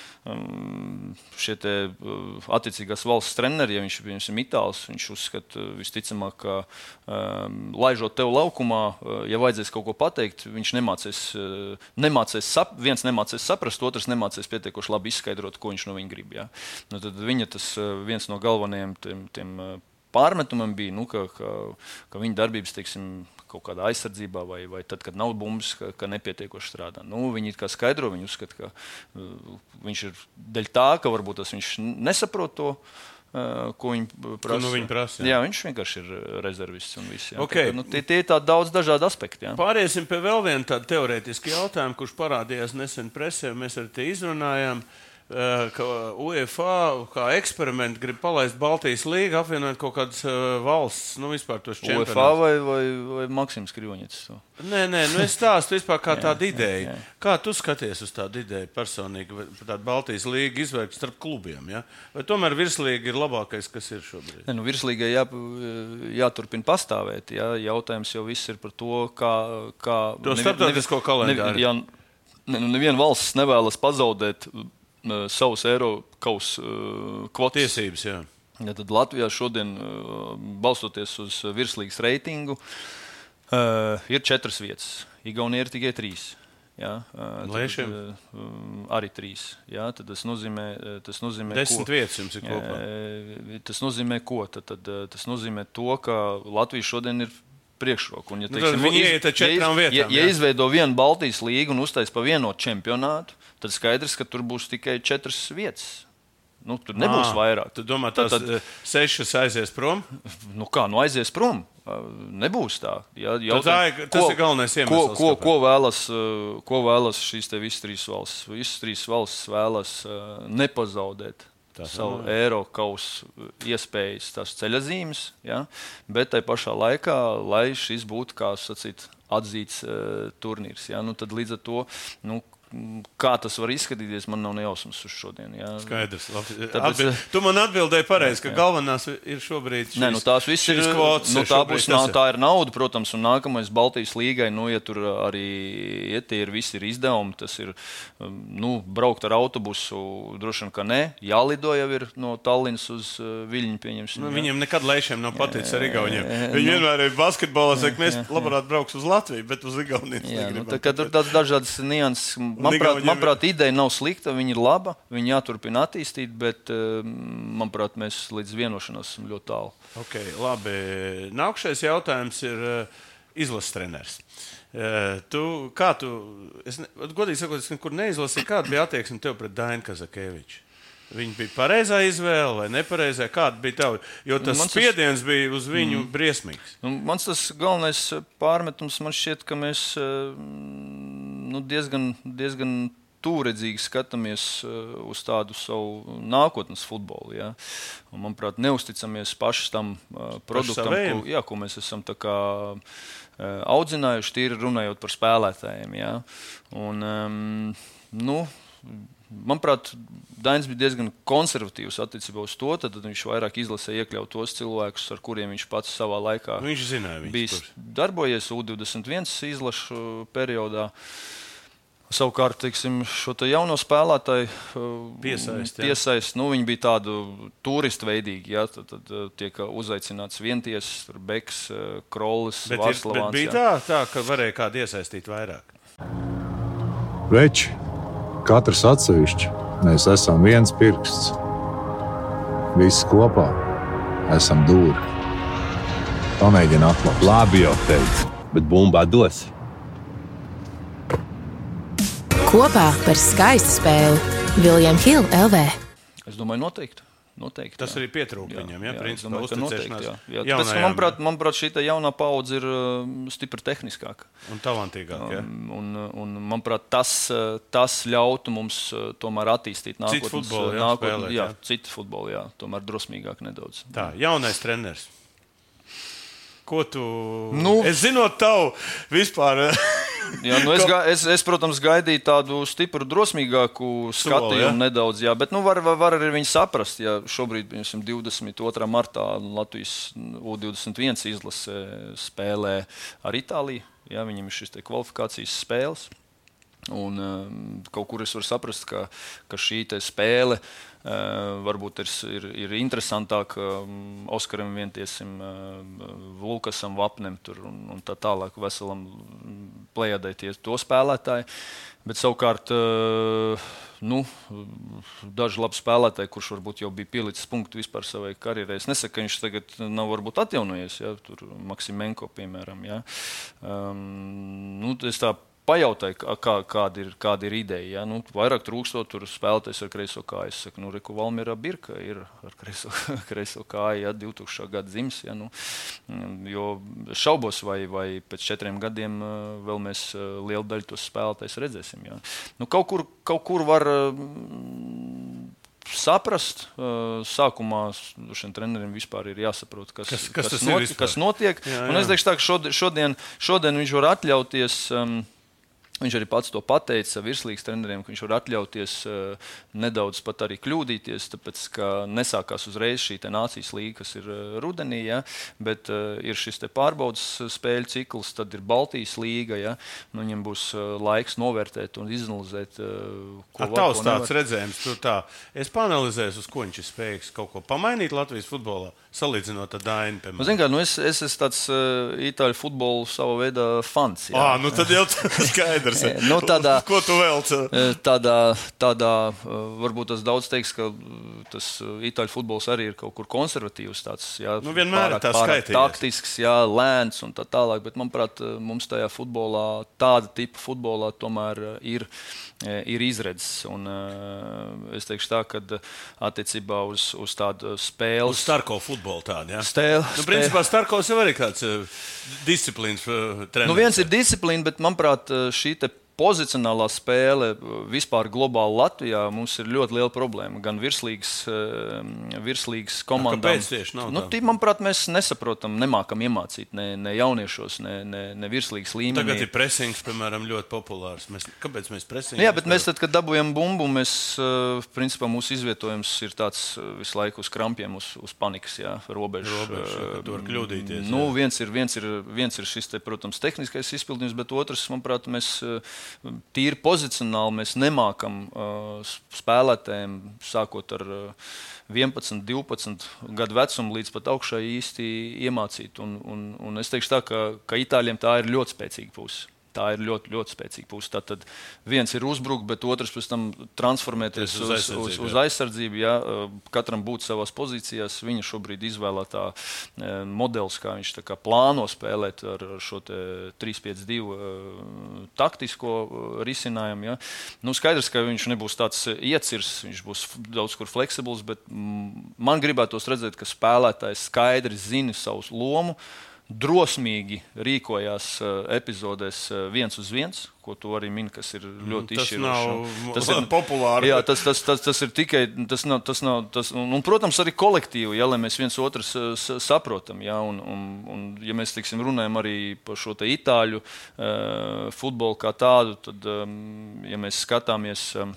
Um, šie te, uh, attiecīgās valsts treneri, ja viņš ir itālis, viņš uzskata uh, visticamāk, ka um, laižot tev laukumā, uh, ja vajadzēs kaut ko pateikt, viņš nemācēs, uh, nemācēs sap, viens nemācēs saprast, otrs nemācēs pietiekoši labi izskaidrot, ko viņš no viņa grib. Ja? Nu, tad viņa tas uh, viens no galvenajiem tiem, tiem uh, pārmetumiem bija, nu, ka, ka, ka viņa darbības, teiksim, kaut kādā aizsardzībā, vai, vai tad, kad nav bumbas, ka, ka nepietiekoši strādā. Nu, viņi it kā skaidro, viņi uzskata, ka uh, viņš ir dēļ tā, ka varbūt tas viņš nesaprot to, uh, ko viņi prasa. Ko no viņa prasa, jā. jā, viņš vienkārši ir rezervists un viss. Jā. Okay. Tā, nu, tie, tie ir tādi daudz dažādi aspekti. Jā. Pāriesim pie vēl viena tāda teorētiska jautājuma, kurš parādījās nesen presē, mēs arī te izrunājām, ka UEFA kā eksperimenti grib palaist Baltijas līgu, apvienot kaut kādas valsts, nu vispār tos čempionātus. UEFA vai, vai, vai Maksims Krivoņits? Nē, nē, nu es stāstu vispār kā tāda ideja. Kā tu skaties uz tādu ideju personīgi, par tādu Baltijas līgu izvērkt starp klubiem, ja? Vai tomēr virslīga ir labākais, kas ir šobrīd? Ne, nu, virslīgai jā, jāturpina pastāvēt, jā. Jautājums jau viss ir par to, kā... kā to starptautisko kalendāru. Ne, jā, ne, nu, neviena valsts nevēlas pazaudēt uh, savus Eirokaus uh, kvotas. Tiesības, jā. Ja, tad Latvijā šodien, uh, balstoties uz virslīgas reitingu, uh, ir četras vietas. Igaunija ir tikai trīs. Jā, uh, Liešiem? Tad, uh, arī trīs. Jā, tad tas nozīmē, tas nozīmē Desmit ko? vietas jums ir kopā. Jā, tas nozīmē ko? Tad, tad, tas nozīmē to, ka Latvija šodien ir priekšroka. Un, ja, teiksim, nu, viņi iet ar četrām ja, vietām. Ja, ja izveido vienu Baltijas līgu un uztais pa vienotu čempionātu, tad skaidrs, ka tur būs tikai četras vietas. Nu, tur nebūs à, vairāk. Tu domā, tās tad, tad, sešas aizies prom? Nu kā, nu aizies prom. Nebūs tā. Jā, jautājum, tā ir, tas ko, ir galvenais iemesls. Ko, ko, ko, vēlas, ko vēlas šīs te visas trīs valstis? Visas trīs valstis vēlas nepazaudēt tā, savu no. Eirokausu iespējas, tās ceļazīmes, ja? Bet tai pašā laikā, lai šis būtu, kā sacīt, atzīts uh, turnīrs. Ja? Nu, tad līdz ar to, nu, kā tas var izskatīties, man nav nejausmas uz šodien. Jā. Skaidrs. Tāpēc, Atbild, tu man atbildēji pareizi, ka galvenās ir šobrīd šīs, ne, nu tās viss ir, kvotas. Nu, tā, būs, nā, tā ir nauda, protams, un nākamais Baltijas līgai, nu, ja tur arī ja tie ir visi ir izdevumi, tas ir, nu, braukt ar autobusu, droši vien, ka ne. Jālido jau ir no Tallinas uz Viļņu, pieņemsim. Nu, viņiem nekad Leišiem nav paticis ar Igauniem. Viņi nu, vienmēr ir basketbolā, saka, mēs jā, labāk brauks uz Latviju, bet uz Igauniem negribam. Nu, tā, ka tur tāds dažādas nianses. Manuprāt, manuprāt, ideja nav slikta, viņa ir laba, viņa jāturpina attīstīt, bet, manuprāt, mēs līdz vienošanās esam ļoti tālu. Okay, labi. Nākamais jautājums ir izlases treneris. Tu, kā tu, es ne, godīgi sakot, es nekur neizlasīju, kāda bija attieksme tev pret Dainu Kazakēviču? Viņa bija pareizā izvēle vai nepareizā? Kāda bija tava? Jo tas mans spiediens tas, bija uz viņu mm, briesmīgs. Nu, mans tas galvenais pārmetums man šķiet, ka mēs nu, diezgan, diezgan tūredzīgi skatāmies uz tādu savu nākotnes futbolu. Ja? Un, manuprāt, neusticamies paši tam produktam, ko, jā, ko mēs esam tā kā audzinājuši, tīri runājot par spēlētājiem. Ja? Un, um, nu, manuprāt, Dainis bija diezgan konservatīvs attiecībā uz to, tad viņš vairāk izlasē iekļaut tos cilvēkus, ar kuriem viņš pats savā laikā nu, viņš zināja, bijis darbojies U divdesmit viens izlašu periodā. Savukārt, teiksim, šo te jauno spēlētāju piesaist, piesaist nu, viņi bija tādu turistu veidīgi, ja, tad, tad tiek uzaicināts Vienties, Beks, Krollis, Vārslavāns. Bet bija tā, tā, ka varēja kādu iesaistīt vairāk? Veči, katrs atsevišķi, mēs esam viens pirksts. Visi kopā esam dūri. Pamēģini atklāt. Labi jau teicu, bet bumbā dos. Kopā par skaistu spēli William Hill L V. Es domāju, noteikti. noteikti. Tas jā. arī pietrūka viņam, ja, principā uzticēšanās. Jā, jā. Tāpēc, manuprāt, manuprāt, šī jaunā paudze ir uh, stipri tehniskāka. Un talantīgāka, jā. Um, un, un, manuprāt, tas, tas ļautu mums uh, tomēr attīstīt nākotnes. Citu futbolu, jā, nākotnes, spēlēt, jā, jā. citu futbolu, jā, tomēr drosmīgāk nedaudz. Tā, jaunais treneris. Ko tu... Nu, es zinot tavu vispār... Jā, nu es, es, es, protams, gaidīju tādu stipru, drosmīgāku skatījumu ja? nedaudz, jā, bet nu, var, var arī viņi saprast, ja šobrīd, piemēram, divdesmit otrā martā Latvijas U divdesmit viens izlase spēlē ar Itāliju, jā, viņam ir šis te kvalifikācijas spēles, un um, kaut kur es varu saprast, ka, ka šī te spēle Uh, varbūt ir, ir, ir interesantāk um, Oskaram Vientiesim, uh, Lukasam Vapnem tur, un, un tā tālāk veselam plejadai tie to spēlētāji. Bet savukārt uh, nu, daži labi spēlētāji, kurš varbūt jau bija pielicis punktu vispār savai karjerai. Es nesaku, ka viņš tagad nav varbūt atjaunojies, ja? Tur Maksimenko, piemēram. Ja? Um, nu, es tā pajautāju, kā, kāda, ir, kāda ir ideja. Ja? Nu, vairāk trūkstot, tur spēlēties ar kreiso kāju. Es saku, nu, reku Valmierā Birka ir ar kreiso, kreiso kāju, ja? divtūkstošā gada zims. Ja? Nu, jo šaubos, vai, vai pēc četriem gadiem vēl mēs lielu daļu tos spēlētājus redzēsim. Ja? Nu, kaut, kur, kaut kur var saprast, sākumā šiem treneriem vispār ir jāsaprot, kas, kas, kas, kas, not, kas notiek. Jā, jā. Un es teikšu tā, ka šodien, šodien, šodien viņš var atļauties... Um, Viņš arī pats to pateica virslīgas treneriem, ka viņš var atļauties uh, nedaudz pat arī kļūdīties, tāpēc, ka nesākās uzreiz šī nācijas līga, kas ir uh, rudenī, ja, bet uh, ir šis te pārbaudas spēļu cikls, tad ir Baltijas līga, ja, nu, viņam būs uh, laiks novērtēt un izanalizēt, uh, ko var, tavs ko nevar. Tāds redzējums, tur tā, es panalizēju, uz ko viņš ir spējīgs kaut ko pamainīt Latvijas futbolā, salīdzinot ar Dainu, piemēram. Nu, zin kā, nu es, es esmu tāds uh, itāļu futbolu sava veida fans. Jā. Ā, nu tad jau skaidrs. Nu, tādā, ko tu vēlc? Tādā, tādā, varbūt tas daudz teiks, ka tas itāļu futbols arī ir kaut kur konservatīvs, tāds, jā, nu, vienmēr pārāk, pārāk taktisks, jā, lēns un tā tālāk, bet, manuprāt, mums tajā futbolā, tāda tipa futbolā tomēr ir, ir izredzes. Un es teikšu tā, ka attiecībā uz, uz tādu spēles... Uz Starko futbolu tādu, jā? Stēl, nu, principā Starkovs jau arī kāds uh, disciplīnas uh, treneris. Nu, viens ir disciplīna, bet, manuprāt, šī te pozicionālā spēle vispār globāli Latvijā mums ir ļoti liela problēma. Gan virslīgas, virslīgas komandām. Kāpēc tieši nav tā? Nu, tī, manuprāt, mēs nesaprotam, nemākam iemācīt ne, ne jauniešos, ne, ne, ne virslīgas līmenī. Tagad ir presings, piemēram, ļoti populārs. Mēs, kāpēc mēs presings? Jā, bet mēs tad, kad dabūjam bumbu, mēs, principā, mūsu izvietojums ir tāds visu laiku uz krampiem, uz, uz panikas, jā, robežu. Robežu, ka tu var kļūdīties. Nu, viens ir, viens ir, viens ir šis, te, protams, tehniskais izpildījums, bet otrs, manuprāt, mēs tīri pozicionāli mēs nemākam uh, spēlētājiem, sākot ar uh, vienpadsmit, divpadsmit gadu vecumu līdz pat augšai īsti iemācīt. Un, un, un es teikšu tā, ka, ka itāļiem tā ir ļoti spēcīga puse. Tā ir ļoti, ļoti spēcīga puse. Tātad viens ir uzbrukt, bet otrs pēc tam transformēties uz, uz aizsardzību. Uz, uz aizsardzību jā. Katram būt savās pozīcijās. Viņa šobrīd izvēlētā modelis, kā viņš tā kā plāno spēlēt ar šo trīs pieci divi taktisko risinājumu. Jā. Nu, skaidrs, ka viņš nebūs tāds iecirs, viņš būs daudz kur fleksibls, bet man gribētos redzēt, ka spēlētājs skaidri zina savu lomu, drosmīgi rīkojās uh, epizodēs uh, viens uz viens, ko tu arī mini, kas ir ļoti izšķiroši. Tas nav populāri. Jā, tas, tas, tas, tas ir tikai, tas nav, tas nav, tas, un, un, protams, arī kolektīvi, ja, lai mēs viens otrs uh, saprotam, ja, un, un, un, ja mēs, tiksim, runājam arī par šo te itāļu uh, futbolu kā tādu, tad, um, ja mēs skatāmies um,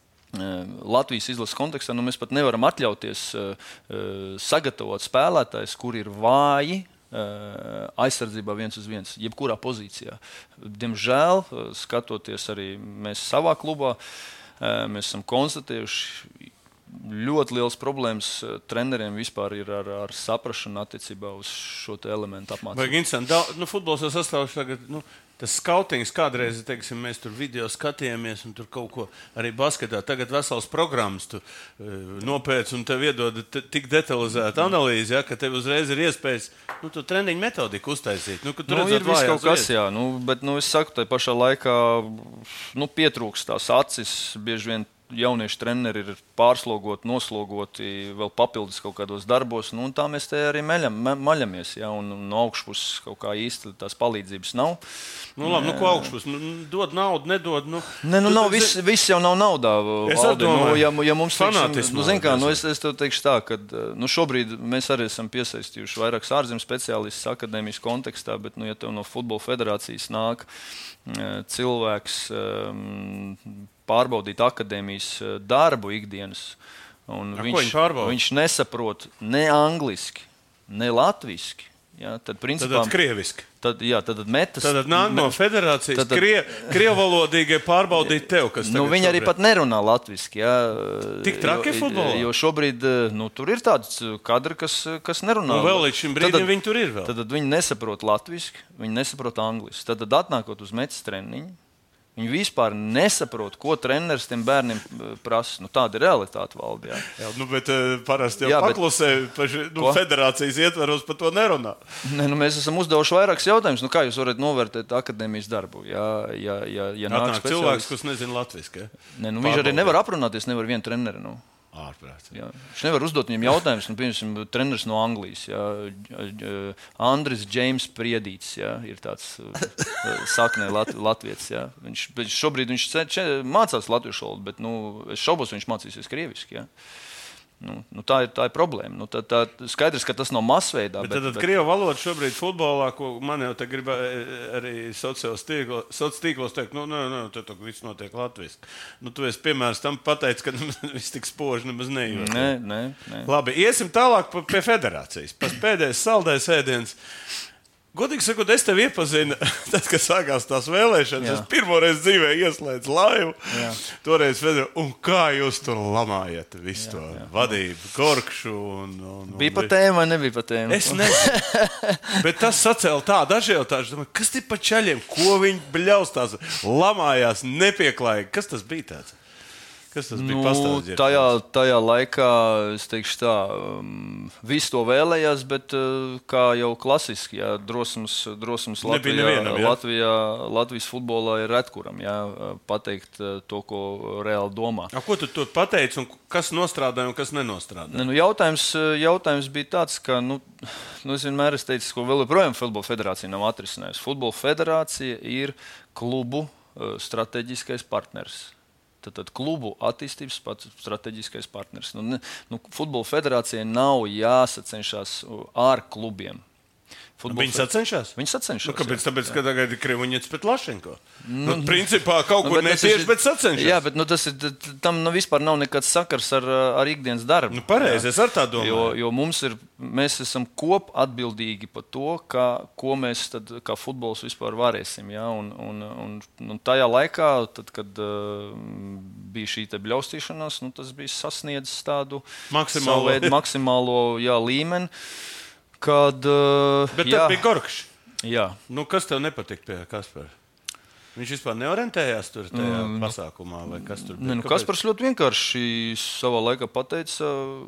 Latvijas izlases kontekstā, nu, mēs pat nevaram atļauties uh, uh, sagatavot spēlētājus, kuri ir vāji, aizsardzībā viens uz viens, jebkurā pozīcijā. Diemžēl, skatoties arī mēs savā klubā, mēs esam konstatējuši ļoti liels problēmas treneriem vispār ir ar, ar saprašanu attiecībā uz šo te elementu apmācību. Vai interesanti, nu, futbols jau sastāvs tagad, nu, tas skautings kādreiz, teiksim, mēs tur video skatījāmies un tur kaut ko arī basketā. Tagad vesels programmas tu uh, nopēc un tev iedod t- tik detalizētu analīzi, ja, ka tev uzreiz ir iespējas, nu, tu treniņu metodiku uztaisīt. Nu, nu, ir viss kaut kas, jā, nu, bet, nu, es saku, tai pašā laikā, nu, pietrūks tās acis, bieži vien jaunieši treneri ir pārslogoti, noslogoti vēl papildus kaut kādos darbos, nu, un tā mēs te arī meļam, me, maļamies, ja, un no augšpuses kaut kā īsti tās palīdzības nav. Nu, labi, nu, ko augšpuses? Nu, dod naudu, nedod, nu... Ne, nu, nav, viss, viss jau nav naudā, Valdi. Nu, ja, ja mums fanātismu. Nu, zin kā, nu, es, es tev teikšu tā, ka nu, šobrīd mēs arī esam piesaistījuši vairākus ārzemju speciālistus akadēmijas kontekstā, bet, nu, ja tev no Futbola federācijas nāk cilvēks um, pārbaudīt akadēmijas darbu ikdienas, un A, viņš, viņš nesaprot ne angliski, ne latviski, ja, tad principā... Tad krieviski. Tad, jā, tad metas... Tad nāk no federācijas tad, tad, krie, krievalodīgai pārbaudīt tev, kas nu, viņi arī pat nerunā latviski. Jā, tik traki ir futbolā? Jo šobrīd nu, tur ir tāds kadri, kas, kas nerunā. Nu, vēl līdz šim brīdim tad, viņi tur ir vēl. Tad, tad viņi nesaprot latviski, viņi nesaprot angliski. Tad, tad atnākot uz metas treniņu, viņi vispār nesaprot, ko treneris tiem bērniem prasa. Nu, tāda ir realitāte, Valdi. Jā, jā nu, bet uh, parasti jau jā, paklusē, paši, nu, federācijas ietvaros par to nerunā. Ne, nu, mēs esam uzdevuši vairākus jautājumus. Nu, kā jūs varat novērtēt akadēmijas darbu? Jā, jā, jā, ja nāk cilvēks, kas nezina latviski. Ja? Ne, nu, viņš arī nevar aprunāties, nevar vienu treneri. Nu. Ārprāts. Jā. Viņš nevar uzdot viņam jautājumus. Nu, piemēram, treneris no Anglijas. Jā. Andris Džeims Priedīts jā, ir tāds saknē lat, latvietis. Jā. Viņš, šobrīd viņš ce, mācās latviešu valodu, bet nu, es šaubos, viņš mācīsies krieviski. Jā. Nu, nu tā, ir, tā ir problēma. Nu, tā, tā, skaidrs, ka tas nav masveidā. Bet, bet, tad bet... krievu valoda šobrīd futbolā, ko man jau te grib arī sociālos tīklos, soc tīklos teikt, nu, nu, nu, te tā viss notiek latviski. Nu, tu esi piemērs tam pateicis, ka viss tik spoži nemaz nejūt. Nē, nē, nē. Labi, iesim tālāk pie federācijas. Pēc pēdējais saldais ēdiens. Godīgi sakot, es tevi iepazinu, tad, kad sākās tās vēlēšanas, jā. Es pirmoreiz dzīvē ieslēdzu laivu, jā. Toreiz federāciju, un kā jūs tur lamājat visu jā, to jā. Vadību, korkšu un... un, un bija pa tēmu vai nebija pa tēmu? Es nezinu, bet tas sacēla tādu ažiotāžu, kas tie pa čaļiem, ko viņi bļaustās, lamājās, nepieklājīgi, kas tas bija tāds? Kas tas bija? Nu, tajā, tajā laikā, es teikšu tā, um, visi to vēlējās, bet uh, kā jau klasiski, jā, drosums, drosums Latvijā, nevienam, jā. Latvijā, Latvijas futbolā ir retkuram, jā, pateikt uh, to, ko reāli domā. A, ko tu tur pateici un kas nostrādāja un kas nenostrādāja? Ne, nu, jautājums, jautājums bija tāds, ka, nu, nu es vienmēr es teicu, ko vēl joprojām Futbola federācija nav atrisinājusi. Futbola federācija ir klubu uh, strateģiskais partners. Tad, tad klubu attīstības strateģiskais partners. Nu, nu, Futbola federācijai nav jāsacenšas ar klubiem. Futbola viņi sacenšas? Viņi sacenšas. Nu, kāpēc? Tāpēc, ka tagad ir Krivuņets pret Lašenko. Nu, nu, principā kaut nu, kur netieši, bet sacenšas. Jā, bet nu, tas ir, tam nu, vispār nav nekāds sakars ar, ar ikdienas darbu. Nu, pareizi, es ar tā domāju. Jo, jo mums ir, mēs esam kop atbildīgi par to, kā, ko mēs tad, kā futbols vispār varēsim. Jā, un, un, un, un tajā laikā, tad, kad uh, bija šī te bļaustīšanās, nu, tas bija sasniedzis tādu maksimālo, veidu, maksimālo jā, līmeni. Kad, uh, bet jā, tad bija Gorkšs. Jā. Nu, kas tev nepatika pie Kaspara? Viņš vispār neorientējās tur tajā mm, pasākumā, vai kas tur bija? Ne, nu, Kaspars ļoti vienkārši savā laikā pateica,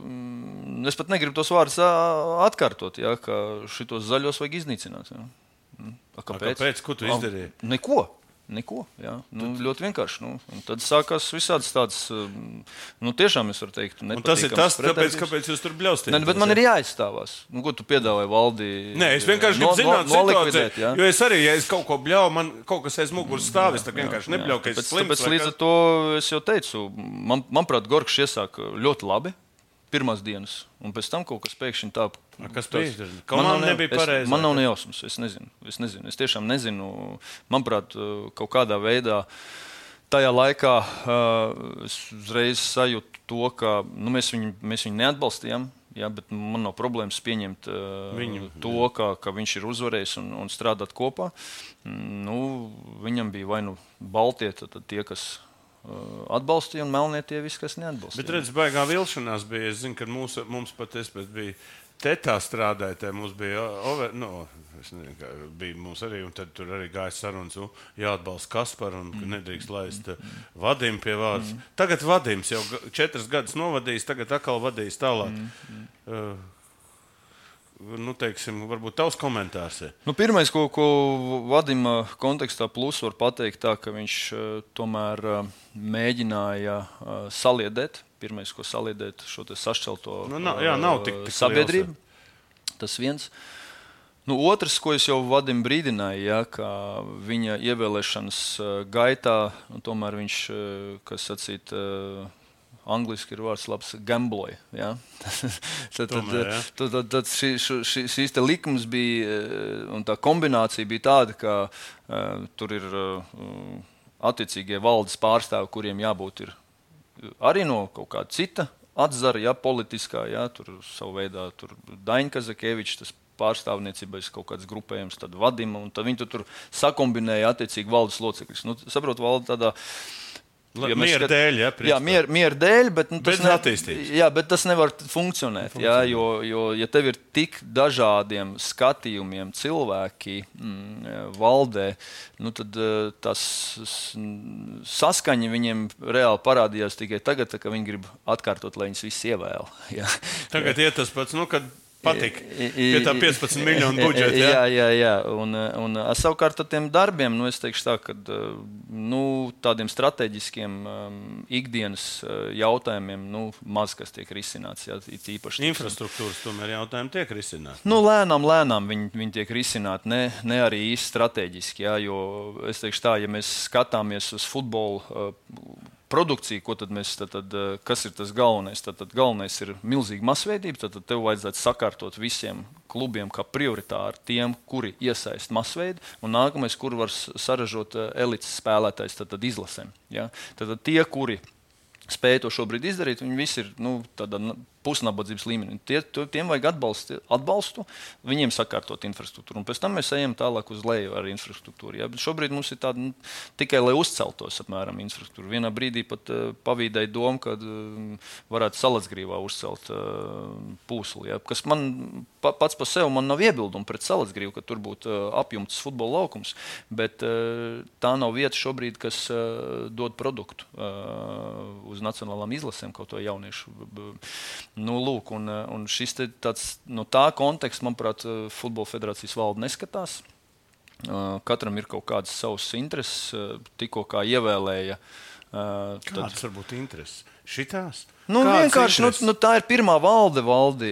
mm, es pat negribu tos vārdus atkārtot, jā, ka šitos zaļos vajag iznīcināt. Jā. A, kāpēc? A, kāpēc? Ko tu izdarīji? A, neko. Neko, jā. Nu, ļoti vienkārši. Nu. Tad sākās visādas tādas, nu tiešām es varu teikt, nepatīkams. Un tas ir tas, tāpēc, kāpēc jūs tur bļaustījāt? Ne, bet man ir jāizstāvās. Nu, ko tu piedāvāji Valdi? Nē, es vienkārši gribu no, zināt no, situāciju, jo es arī, ja es kaut ko bļauju, man kaut kas aiz muguras stāv, es tā vienkārši nebļauju, ka es slims. Tāpēc līdz ar to es jau teicu, man, manuprāt, Gorkšs iesāka ļoti labi. Pirmās dienas, un pēc tam kaut kas pēkšņi tā... A, kas pēc? Man nebija pareizi. Man nav nejausmas, es nezinu, es nezinu. Es tiešām nezinu, manuprāt, kaut kādā veidā tajā laikā uh, es uzreiz sajūtu to, ka nu, mēs, viņu, mēs viņu neatbalstījām, jā, bet man nav problēmas pieņemt uh, viņu, to, ka, ka viņš ir uzvarējis un, un strādāt kopā. Nu, viņam bija vai nu baltie, tad tie, kas... atbalstīja un melnie tie visi, kas neatbalstīja. Bet redz, baigā vilšanās bija. Es zinu, ka mūs, mums pat es pat biju tetā strādāja, mums bija over, no, es nezinu, bija mums arī, un tad tur arī gāja sarunas, un jāatbalsta Kasparu, un mm. nedrīkst laist mm. Vadim pie vārds. Mm. Tagad Vadims jau četras gadus novadījis, tagad atkal vadījis tālāk. Mm. Uh, nu, teiksim, varbūt tavs komentārs ir? Nu, pirmais, ko, ko Vadima kontekstā plus var pateikt, tā, ka viņš tomēr mēģināja saliedēt, pirmais, ko saliedēt šo te sašķelto nu, nav, jā, nav tik, tik sabiedrību. Liels. Tas viens. Nu, otrs, ko es jau Vadim brīdināju, ja, ka viņa ievēlēšanas gaitā, nu, tomēr viņš, kas sacīt, angliski ir vārds labs, gambloja. Ja? tad, Tomēr, ja. tad, tad, tad šī, šī, šīs te likums bija, un tā kombinācija bija tāda, ka uh, tur ir uh, attiecīgie valdes pārstāvi, kuriem jābūt ir arī no kaut kāda cita atzara, ja, politiskā, ja, tur savu veidā tur Daņa Kazakevičs, tas pārstāvniecībais kaut kāds grupējums, tad Vadima, un tad viņi tur, tur sakombinēja attiecīgi valdes locekļus. Nu, saprot, valde tādā Ja miera skat... dēļ, ja, jā, miera, miera dēļ, bet, nu, tas ne... jā, bet tas nevar funkcionēt. funkcionēt. Jā, jo, jo, ja tev ir tik dažādiem skatījumiem cilvēki mm, valdē, nu, tad tas saskaņa viņiem reāli parādījās tikai tagad, kad viņi grib atkārtot, lai viņus visus ievēl. Jā. Tagad iet tas pats, nu, kad patīk. Pie tā piecpadsmit miljonu budžeta. Jā, jā, jā. jā. Un, un savukārt ar tiem darbiem, nu, es teikšu tā, ka nu, tādiem strateģiskiem um, ikdienas jautājumiem nu, maz kas tiek risināts. Jā, īpaši infrastruktūras tomēr jautājumi tiek risināti. Nu, lēnām, lēnām viņi, viņi tiek risināti, ne, ne arī īsti strateģiski. Jā, jo es teikšu tā, ja mēs skatāmies uz futbolu uh, produkciju, ko tad mēs, tad, tad, kas ir tas galvenais? Tad, tad galvenais ir milzīga masveidība, tad, tad tev vajadzētu sakārtot visiem klubiem kā prioritāri tiem, kuri iesaist masveidu, un nākamais, kur var saražot elites spēlētājs, tad, tad izlasēm. Ja? Tad, tad tie, kuri spēja to šobrīd izdarīt, viņi visi ir nu, tādā pusnabadzības līmenī. Tie, tiem vajag atbalstu, atbalstu, viņiem sakārtot infrastruktūru. Un pēc tam mēs ejam tālāk uz leju ar infrastruktūru. Ja? Bet šobrīd mums ir tāda nu, tikai, lai uzceltos apmēram infrastruktūru. Vienā brīdī pat uh, pavīdēja doma, ka uh, varētu Salacgrīvā uzcelt uh, pūsli. Ja? Kas man pa, pats par sevi man nav iebildumi pret Salacgrīvu, ka tur būtu uh, apjumts futbola laukums, bet uh, tā nav vieta šobrīd, kas uh, dod produktu uh, uz nacionālām izlasēm kaut to jauniešu. Nu, lūk, un, un šis te tāds, no tā konteksta, manuprāt, Futbola federācijas valde neskatās. Katram ir kaut kādas savas intereses, tikko kā ievēlēja. Kādas tad... var būt intereses? Šitās? Nu, vienkārši, nu, nu, tā ir pirmā valde valdi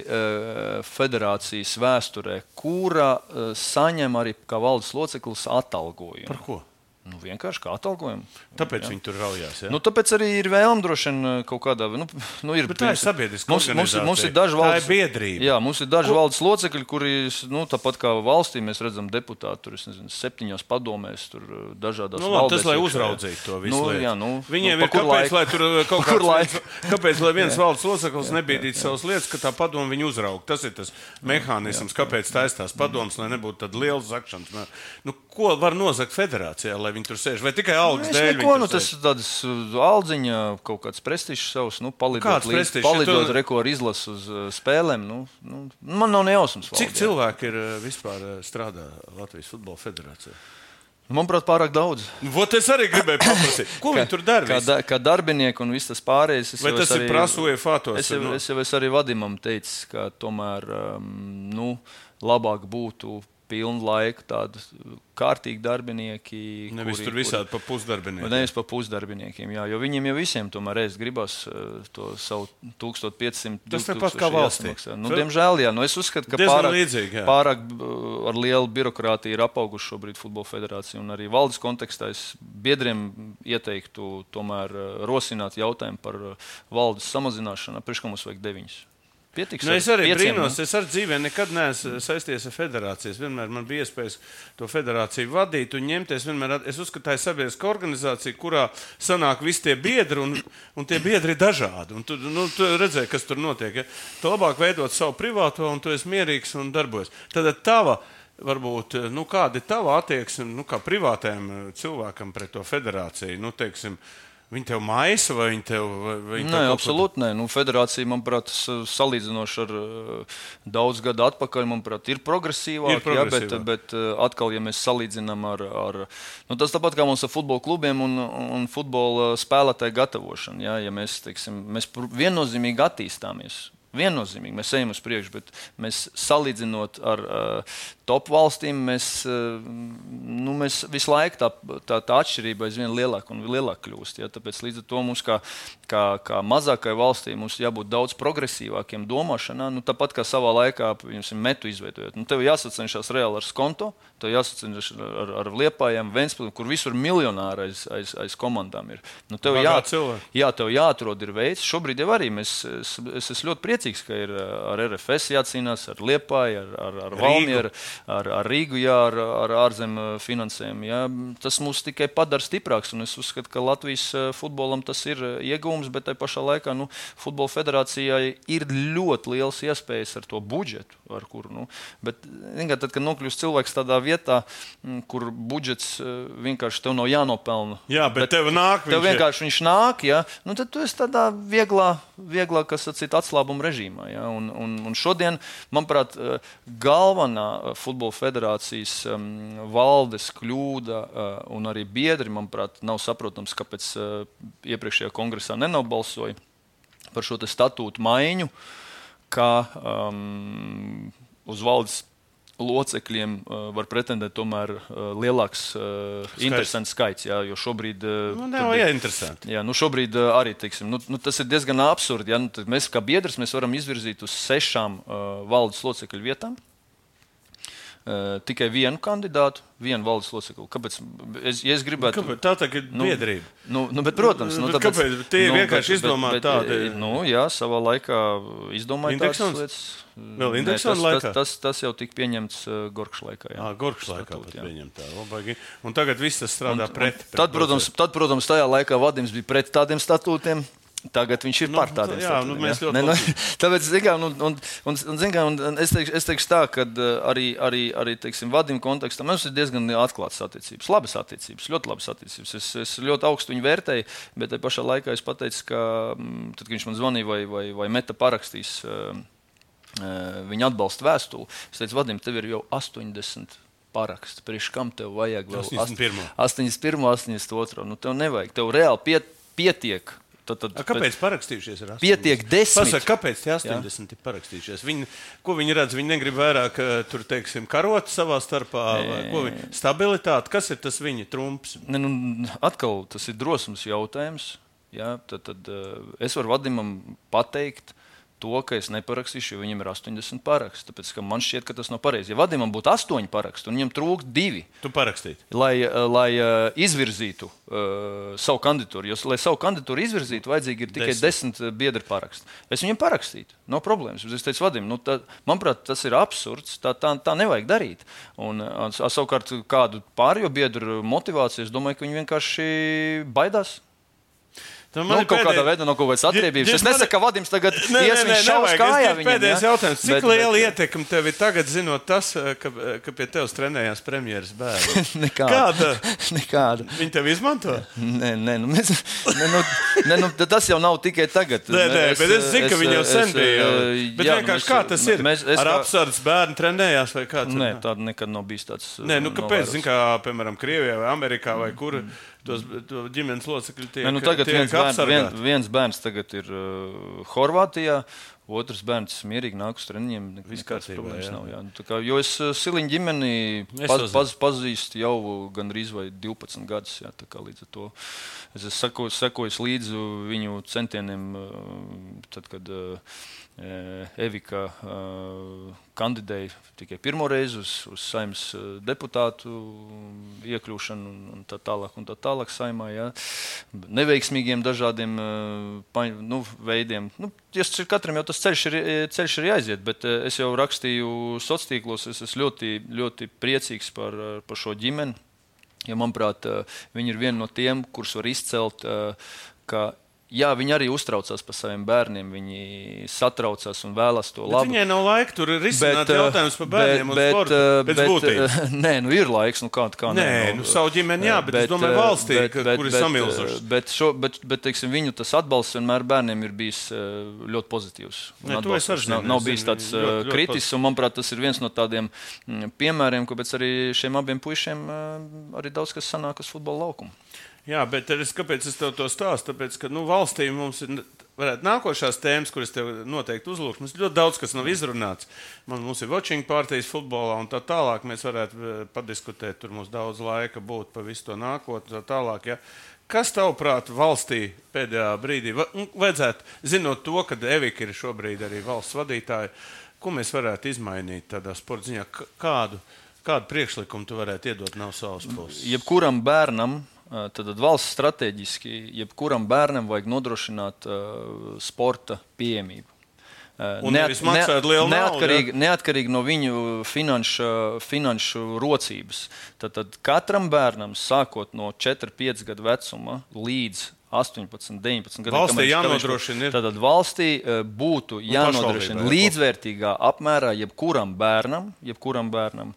federācijas vēsturē, kura saņem arī kā valdes loceklis atalgojumu. Par ko? Nu, vienkārši kā atalgojumu. Tāpēc jā. Viņi tur raujās. Jā? Nu, tāpēc arī ir vēlme droši vien kaut kādā. Nu, nu, ir, bet tā ir sabiedriska mums, organizācija. Mums ir daži valdes, tā ir biedrība. Jā, mums ir daži Ko? valdes locekļi, kuri, nu, tāpat kā valstī, mēs redzam deputātu, tur, es nezinu, septiņos padomēs, tur dažādās nu, valdēs. Tas, lai uzraudzītu to visu nu, lietu. Jā, nu, Viņiem nu, ir kāpēc, laika? lai tur kaut kāds, kāpēc, lai viens valdes loceklis nebīdītu savas lietas, ka tā padoma viņu uzrauga. Tas ir tas mehānisms, jā, kāpēc taisās padomas, lai nebūtu tāda liela zakšanas. Nu, ko var nozagt federācijā, lai viņi tur sēž? Vai tikai algas nu, dēļ? Neko, nu, tas ir tādas aldziņa, kaut kāds prestižs savs, nu, palidot, līdz, palidot tu... reko ar izlasu uz uh, spēlēm. Nu, nu, man nav nejausmas. Cik valdi, cilvēki ir uh, vispār uh, strādā Latvijas Futbola federācijā? Manuprāt, pārāk daudz. Vot es arī gribēju paprasīt. Ko viņi tur dara? Kā, da, kā darbinieki un viss tas pārējais. Vai tas ir prasu UEFA tos? Es jau, no... es jau es arī Vadimam teicu, ka tomēr um, nu, labāk būtu pilnu laiku tādu kārtīgi darbinieki. Nevis kuri, tur visādi pa pusdarbiniekiem. Nevis pa pusdarbiniekiem, jā, jo viņiem jau visiem tomēr reiz gribas uh, to savu tūkstoš piecsimt. Tas tāpat kā valstī. Nu, diemžēl, jā. Nu, es uzskatu, ka pārāk, līdzīgi, pārāk uh, ar lielu birokrātiju ir apauguši šobrīd Futbola federācija. Un arī valdes kontekstā es biedriem ieteiktu tomēr uh, rosināt jautājumu par uh, valdes samazināšanu. Priekš, ka mums vajag deviņus. Pietiks, nu, es arī pieciem, brīnos, es ar dzīvē nekad neesmu saisties ar federācijas. Vienmēr man bija iespējas to federāciju vadīt un ņemties. Vienmēr, es uzskatāju sabiedriska organizācija, kurā sanāk visi tie biedri, un, un tie biedri ir dažādi. Un tu, nu, tu redzēji, kas tur notiek. Ja? Tu labāk veidot savu privāto, un tu esi mierīgs un darbojas. Tad tava, varbūt, nu, kāda ir tava attieksme, nu, kā privātajam cilvēkam pret to federāciju? Nu, teiksim, viņi tev maisa vai viņi tev... Vai viņi nē, absolūti nē. Nu, federācija, manuprāt, salīdzinoši ar uh, daudz gadu atpakaļ, manuprāt, ir progresīvāk. Ir progresīvāk. Jā, bet, bet uh, atkal, ja mēs salīdzinām ar... ar nu, tas tāpat kā mums ar futbola klubiem un, un futbola spēlētāju gatavošanu. Jā, ja mēs, teiksim, mēs viennozīmīgi attīstāmies. Viennozīmīgi mēs ejam uz priekšu, bet mēs salīdzinot ar uh, top valstīm, mēs, uh, nu, mēs visu laiku tā, tā, tā atšķirība aizvien lielāka un lielāka kļūst. Ja? Tāpēc līdz ar to mums kā, kā, kā mazākai valstī mums jābūt daudz progresīvākiem domāšanā. Nu, tāpat kā savā laikā jums ir metu izveidojot. Nu, tev jāsacenšas reāli ar Skonto, tev jāsacenšas ar, ar Liepājiem, Ventspili, kur visur miljonāri aiz, aiz, aiz komandām ir. Nu, tev, jā, jā, tev jāatrod ir veids. Šobrīd jau arī mēs, es, es esmu ļoti priecīgs, ka ir ar R F S jācīnās, ar Liepāju, ar, ar, ar Valmieru, ar, ar Rīgu, jā, ar, ar ārzem finansējumu. Jā. Tas mūs tikai padara stiprāks, un es uzskatu, ka Latvijas futbolam tas ir iegūms, bet tai pašā laikā nu, futbola federācijai ir ļoti liels iespējas ar to budžetu, ar kuru, nu, bet vienkār, tad, kad nokļūst cilvēks tādā vietā, kur budžets vienkārši tev nav jānopelna. Jā, bet, bet tev nāk tev vienkārši viņš nāk, jā, nu, tad tu esi tādā vieglā, vieglā kas sacīt, atslābuma režīmā. Ja? Un, un, un šodien, manuprāt, galvenā futbola federācijas um, valdes kļūda uh, un arī biedri, manuprāt, nav saprotams, kāpēc uh, iepriekšējā kongresā nenobalsoja par šo te statūtu maiņu, ka um, uz valdes locekļiem uh, var pretendēt tomēr uh, lielāks uh, interesants skaits, jā, jo šobrīd... Uh, nu, nav jāinteresanti. Jā, nu šobrīd uh, arī, teiksim, nu, nu, tas ir diezgan absurdi, jā, nu, mēs kā biedrs mēs varam izvirzīt uz sešām uh, valdes locekļu vietām. Uh, tikai vienu kandidātu, vienu valdes locekli. Kāpēc? Es, ja es gribētu... Kāpēc? Tā tā ir biedrība. Nu, nu, bet, protams... Nu, bet tāpēc, kāpēc? Tie nu, vienkārši izdomā tādu... Nu, jā, savā laikā izdomāja tādas lietas. Vēl indeksona Nē, tas, laikā? Tas, tas, tas jau tika pieņemts uh, Gorkša laikā. Jā, à, Gorkša laikā pat pieņemtā. Labagi. Un tagad viss tas strādā un, pret. Un tad, protams, tad, protams, tajā laikā Vadims bija pret tādiem statūtiem. Tagad viņš ir nu, par tādiem jā, statūtiem. Nu, mēs ļoti ne, nu, tāpēc, zin, un, un, un, un, zin, un, un es, teikšu, es teikšu tā, ka arī, arī, arī teiksim, Vadim kontekstā mums ir diezgan atklātas attiecības, labas attiecības, ļoti labas attiecības. Es, es ļoti augstu viņu vērtēju, bet tajā pašā laikā es pateicu, ka tad, kad viņš man zvanīja vai, vai, vai Meta parakstīs uh, uh, viņa atbalsta vēstuli, es teicu, Vadim, tev ir jau astoņdesmit paraksti. Priekš kam tev vajag vēl astoņdesmit pirmo, astoņdesmit otro? Nu, tev nevajag. Tev reāli piet, pietiek. Tad, tad, A, kāpēc parakstījušies ar astoņdesmit? Pietiek desmit. Pasaka, kāpēc tie astoņdesmit jā. Ir parakstījušies? Viņi, ko viņi redz? Viņi negrib vairāk tur, teiksim, karot savā starpā? Vai, ko viņi, stabilitāte? Kas ir tas viņa trumps? Ne, nu, atkal tas ir drosmas jautājums. Jā, tad, tad, es varu Vadimam pateikt to, ka es neparakstīšu, jo viņam ir astoņdesmit paraksti. Tāpēc man šķiet, ka tas nav pareizi. Ja Vadimam būtu astoņi paraksti un viņam trūkst divi, tu parakstītu, lai, lai uh, izvirzītu uh, savu kandidatūru. Jo, lai savu kandidatūru izvirzītu, vajadzīgi ir tikai desmit biedru paraksti. Es viņam parakstītu, nav problēmas. Es teicu Vadim, nu, tā, manuprāt, tas ir absurds, tā, tā, tā nevajag darīt. Un uh, savukārt kādu pārējo biedru motivāciju, es domāju, ka viņi vienkārši baidās. Nu, kaut pēdēj... kādā veidā no kaut kādas atriebības. Ja, es nesaku, ka Vadims tagad ne, ies viņš šaus kājā viņam. Pēdējais ja? jautājums. Cik bet, liela bet... ietekme tev ir tagad, zinot tas, ka, ka pie tevis trenējās premjeras bērni? Nekāda. Kāda? Nekāda. Viņi tev izmanto? Nē, nē, nu, mēs, nē, nu, nē nu, tas jau nav tikai tagad. Nē, nē, es, bet es zinu, ka viņi jau sen bija. Bet jā, vienkārši mēs, kā tas ir? Mēs, es, Ar apsardzes bērni trenējās vai kā? Nē, tāda nekad nav bijis tāds. Nē, nu kāpēc? Zin, kā, piemēram, Krievijā vai Amerikā vai kur tos to ģimenes locekļi tiek, nu, tagad tiek viens, bērn, vien, viens bērns tagad ir uh, Horvātijā, otrs bērns mierīgi nāk uz treniņiem. Nekādas problēmas nav. Jā. Tā kā, jo es uh, Siliņu ģimeni paz, paz, pazīstu jau gandrīz vai divpadsmit gadus. Jā, tā kā līdz ar to es esmu sekojis, sekojis līdzi viņu centieniem, uh, tad, kad uh, Evika uh, kandidēja tikai pirmo reizi uz, uz Saeimas deputātu iekļūšanu un tā tālāk un tā tālāk Saeimā, jā. Neveiksmīgiem dažādiem uh, nu, veidiem. Nu, katram jau tas ceļš ir, ceļš ir jāiziet, bet uh, es jau rakstīju sociālos tīklos, es esmu ļoti, ļoti priecīgs par, par šo ģimeni, jo, manuprāt, uh, viņi ir viena no tiem, kurus var izcelt, uh, ka jā, viņi arī uztraucās par saviem bērniem, viņi satraucās un vēlas to labu. Bet viņai nav laika, tur ir risināt bet, jautājums par bērniem bet, un sportu pēc bet, būtības. Nē, nu ir laiks, nu kā, kā nē. Nē, nu savu ģimeni jā, bet, bet es domāju valstī, bet, bet, kur ir samilzušas. Bet, šo, bet, bet teiksim, viņu tas atbalsts vienmēr bērniem ir bijis ļoti pozitīvs. Nē, to es arī zinu. Nav, nav bijis tāds ļoti, ļoti kritisks, un manuprāt, tas ir viens no tādiem piemēriem, kāpēc arī šiem abiem puišiem arī daudz kas sanāk uz futbola laukumu. Jā, bet es, kāpēc es tev to stāstu? Tāpēc, ka nu, valstī mums ir varētu nākošās tēmas, kuras tev noteikti uzlūks. Mums ļoti daudz, kas nav izrunāts. Man, mums ir watching partijas futbolā un tā tālāk. Mēs varētu padiskutēt, tur mums daudz laika būt pa visu to nākotni tā tālāk. Ja? Kas tavuprāt valstī pēdējā brīdī vajadzētu, zinot to, ka Evika ir šobrīd arī valsts vadītāja, ko mēs varētu izmainīt tādā sporta ziņā? Kādu, kādu priekšlikumu tu varētu iedot no savas puses? Jebkuram bērnam, tad valsts strateģiski, jebkuram bērnam vajag nodrošināt uh, sporta pieejamību. Un neat, nevis maksāt lielu neatkarīgi, naudu, ja? Neatkarīgi no viņu finanšu, finanšu rocības. Tad, tad katram bērnam, sākot no četri pieci gadu vecuma līdz astoņpadsmit deviņpadsmit gadu. Valstī jānodrošina. Tātad valstī būtu jānodrošina līdzvērtīgā apmērā jebkuram bērnam, jebkuram bērnam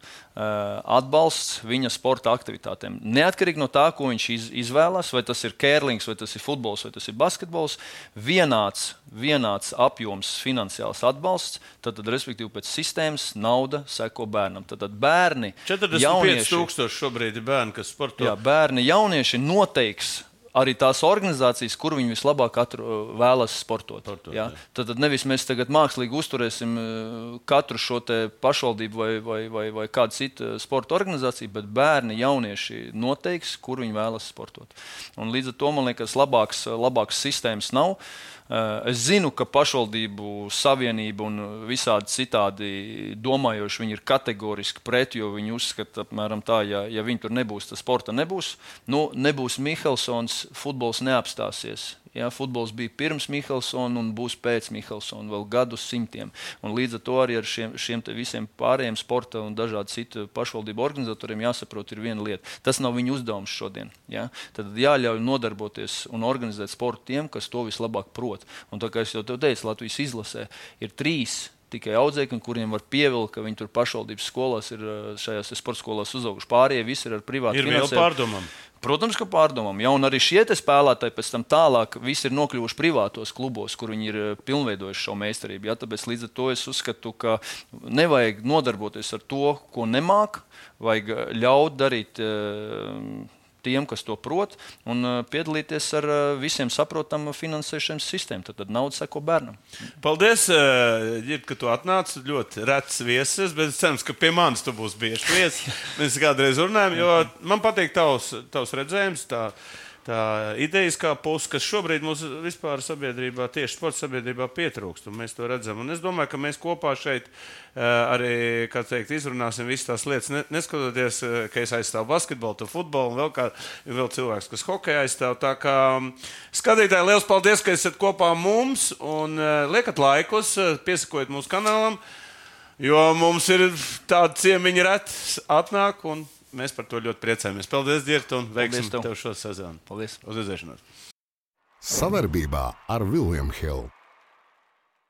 atbalsts viņa sporta aktivitātēm. Neatkarīgi no tā, ko viņš iz, izvēlas, vai tas ir kērlings, vai tas ir futbols, vai tas ir basketbols, vienāds, vienāds apjoms finansiāls atbalsts, tad, tad respektīvi pēc sistēmas nauda seko bērnam. Tad, tad bērni, četrdesmit pieci tūkstoši šobrīd ir bērni, kas sporto. Jā, bērni, jaunieši noteiks arī tās organizācijas, kur viņi vislabāk katru vēlas sportot. sportot ja? Tad, tad nevis mēs tagad mākslīgi uzturēsim katru šo te pašvaldību vai, vai, vai, vai kādu citu sporta organizāciju, bet bērni, jaunieši noteiks, kur viņi vēlas sportot. Un līdz ar to, man liekas, labāks, labāks sistēmas nav. Es zinu, ka pašvaldību savienība un visādi citādi domājoši viņi ir kategoriski pret, jo viņi uzskata apmēram tā, ja, ja viņi tur nebūs, tad sporta nebūs. Nu, nebūs Mihelsons, futbols neapstāsies. Ja, futbols bija pirms Mihelsona un būs pēc Mihelsona vēl gadu simtiem. Un līdz ar to arī ar šiem, šiem te visiem pārējiem sporta un dažādu citu pašvaldību organizatoriem jāsaprot ir viena lieta. Tas nav viņu uzdevums šodien. Ja? Tad jāļauj nodarboties un organizēt sportu tiem, kas to vislabāk prot. Un tā kā es jau tev teicu, Latvijas izlasē ir trīs tikai audzēkļi, kuriem var pievilkt, ka viņi tur pašvaldības skolās ir šajās sporta skolās uzauguši. Pārējie visi ir ar privātu finansējumu. Ir vēl pārdomām. Protams, ka pārdomām. Ja, un arī šie spēlētāji pēc tam tālāk visi ir nokļuvuši privātos klubos, kur viņi ir pilnveidojuši šo meistarību. Ja, tāpēc līdz ar to es uzskatu, ka nevajag nodarboties ar to, ko nemāk, vajag ļaut darīt tiem, kas to prot, un piedalīties ar visiem saprotamu finansēšanas sistēmu. Tad, tad nauda seko bērnam. Paldies, Ģird, ka tu atnāci. Ļoti rets viesis, bet es ceru, ka pie manis tu būsi bieži viesis. Mēs kādreiz runājam, jo man patīk tavs, tavs redzējums, tā, tā idejiskā puse, kas šobrīd mums vispār sabiedrībā, tieši sporta sabiedrībā pietrūkst, un mēs to redzam. Un es domāju, ka mēs kopā šeit arī, kā teikt, izrunāsim visas tās lietas, neskatoties, ka es aizstāvu basketbolu, tu futbolu un vēl, kā, vēl cilvēks, kas hokeju aizstāv. Tā kā skatītāji, liels paldies, ka esat kopā mums un liekat laikus, piesakojiet mūsu kanālam, jo mums ir tāda ciemiņa reti atnāk un mēs par to ļoti priecājamies. Paldies, Ģird, un veiksim tev šo sezonu. Paldies. Uz redzēšanos. Savarbībā ar William Hill.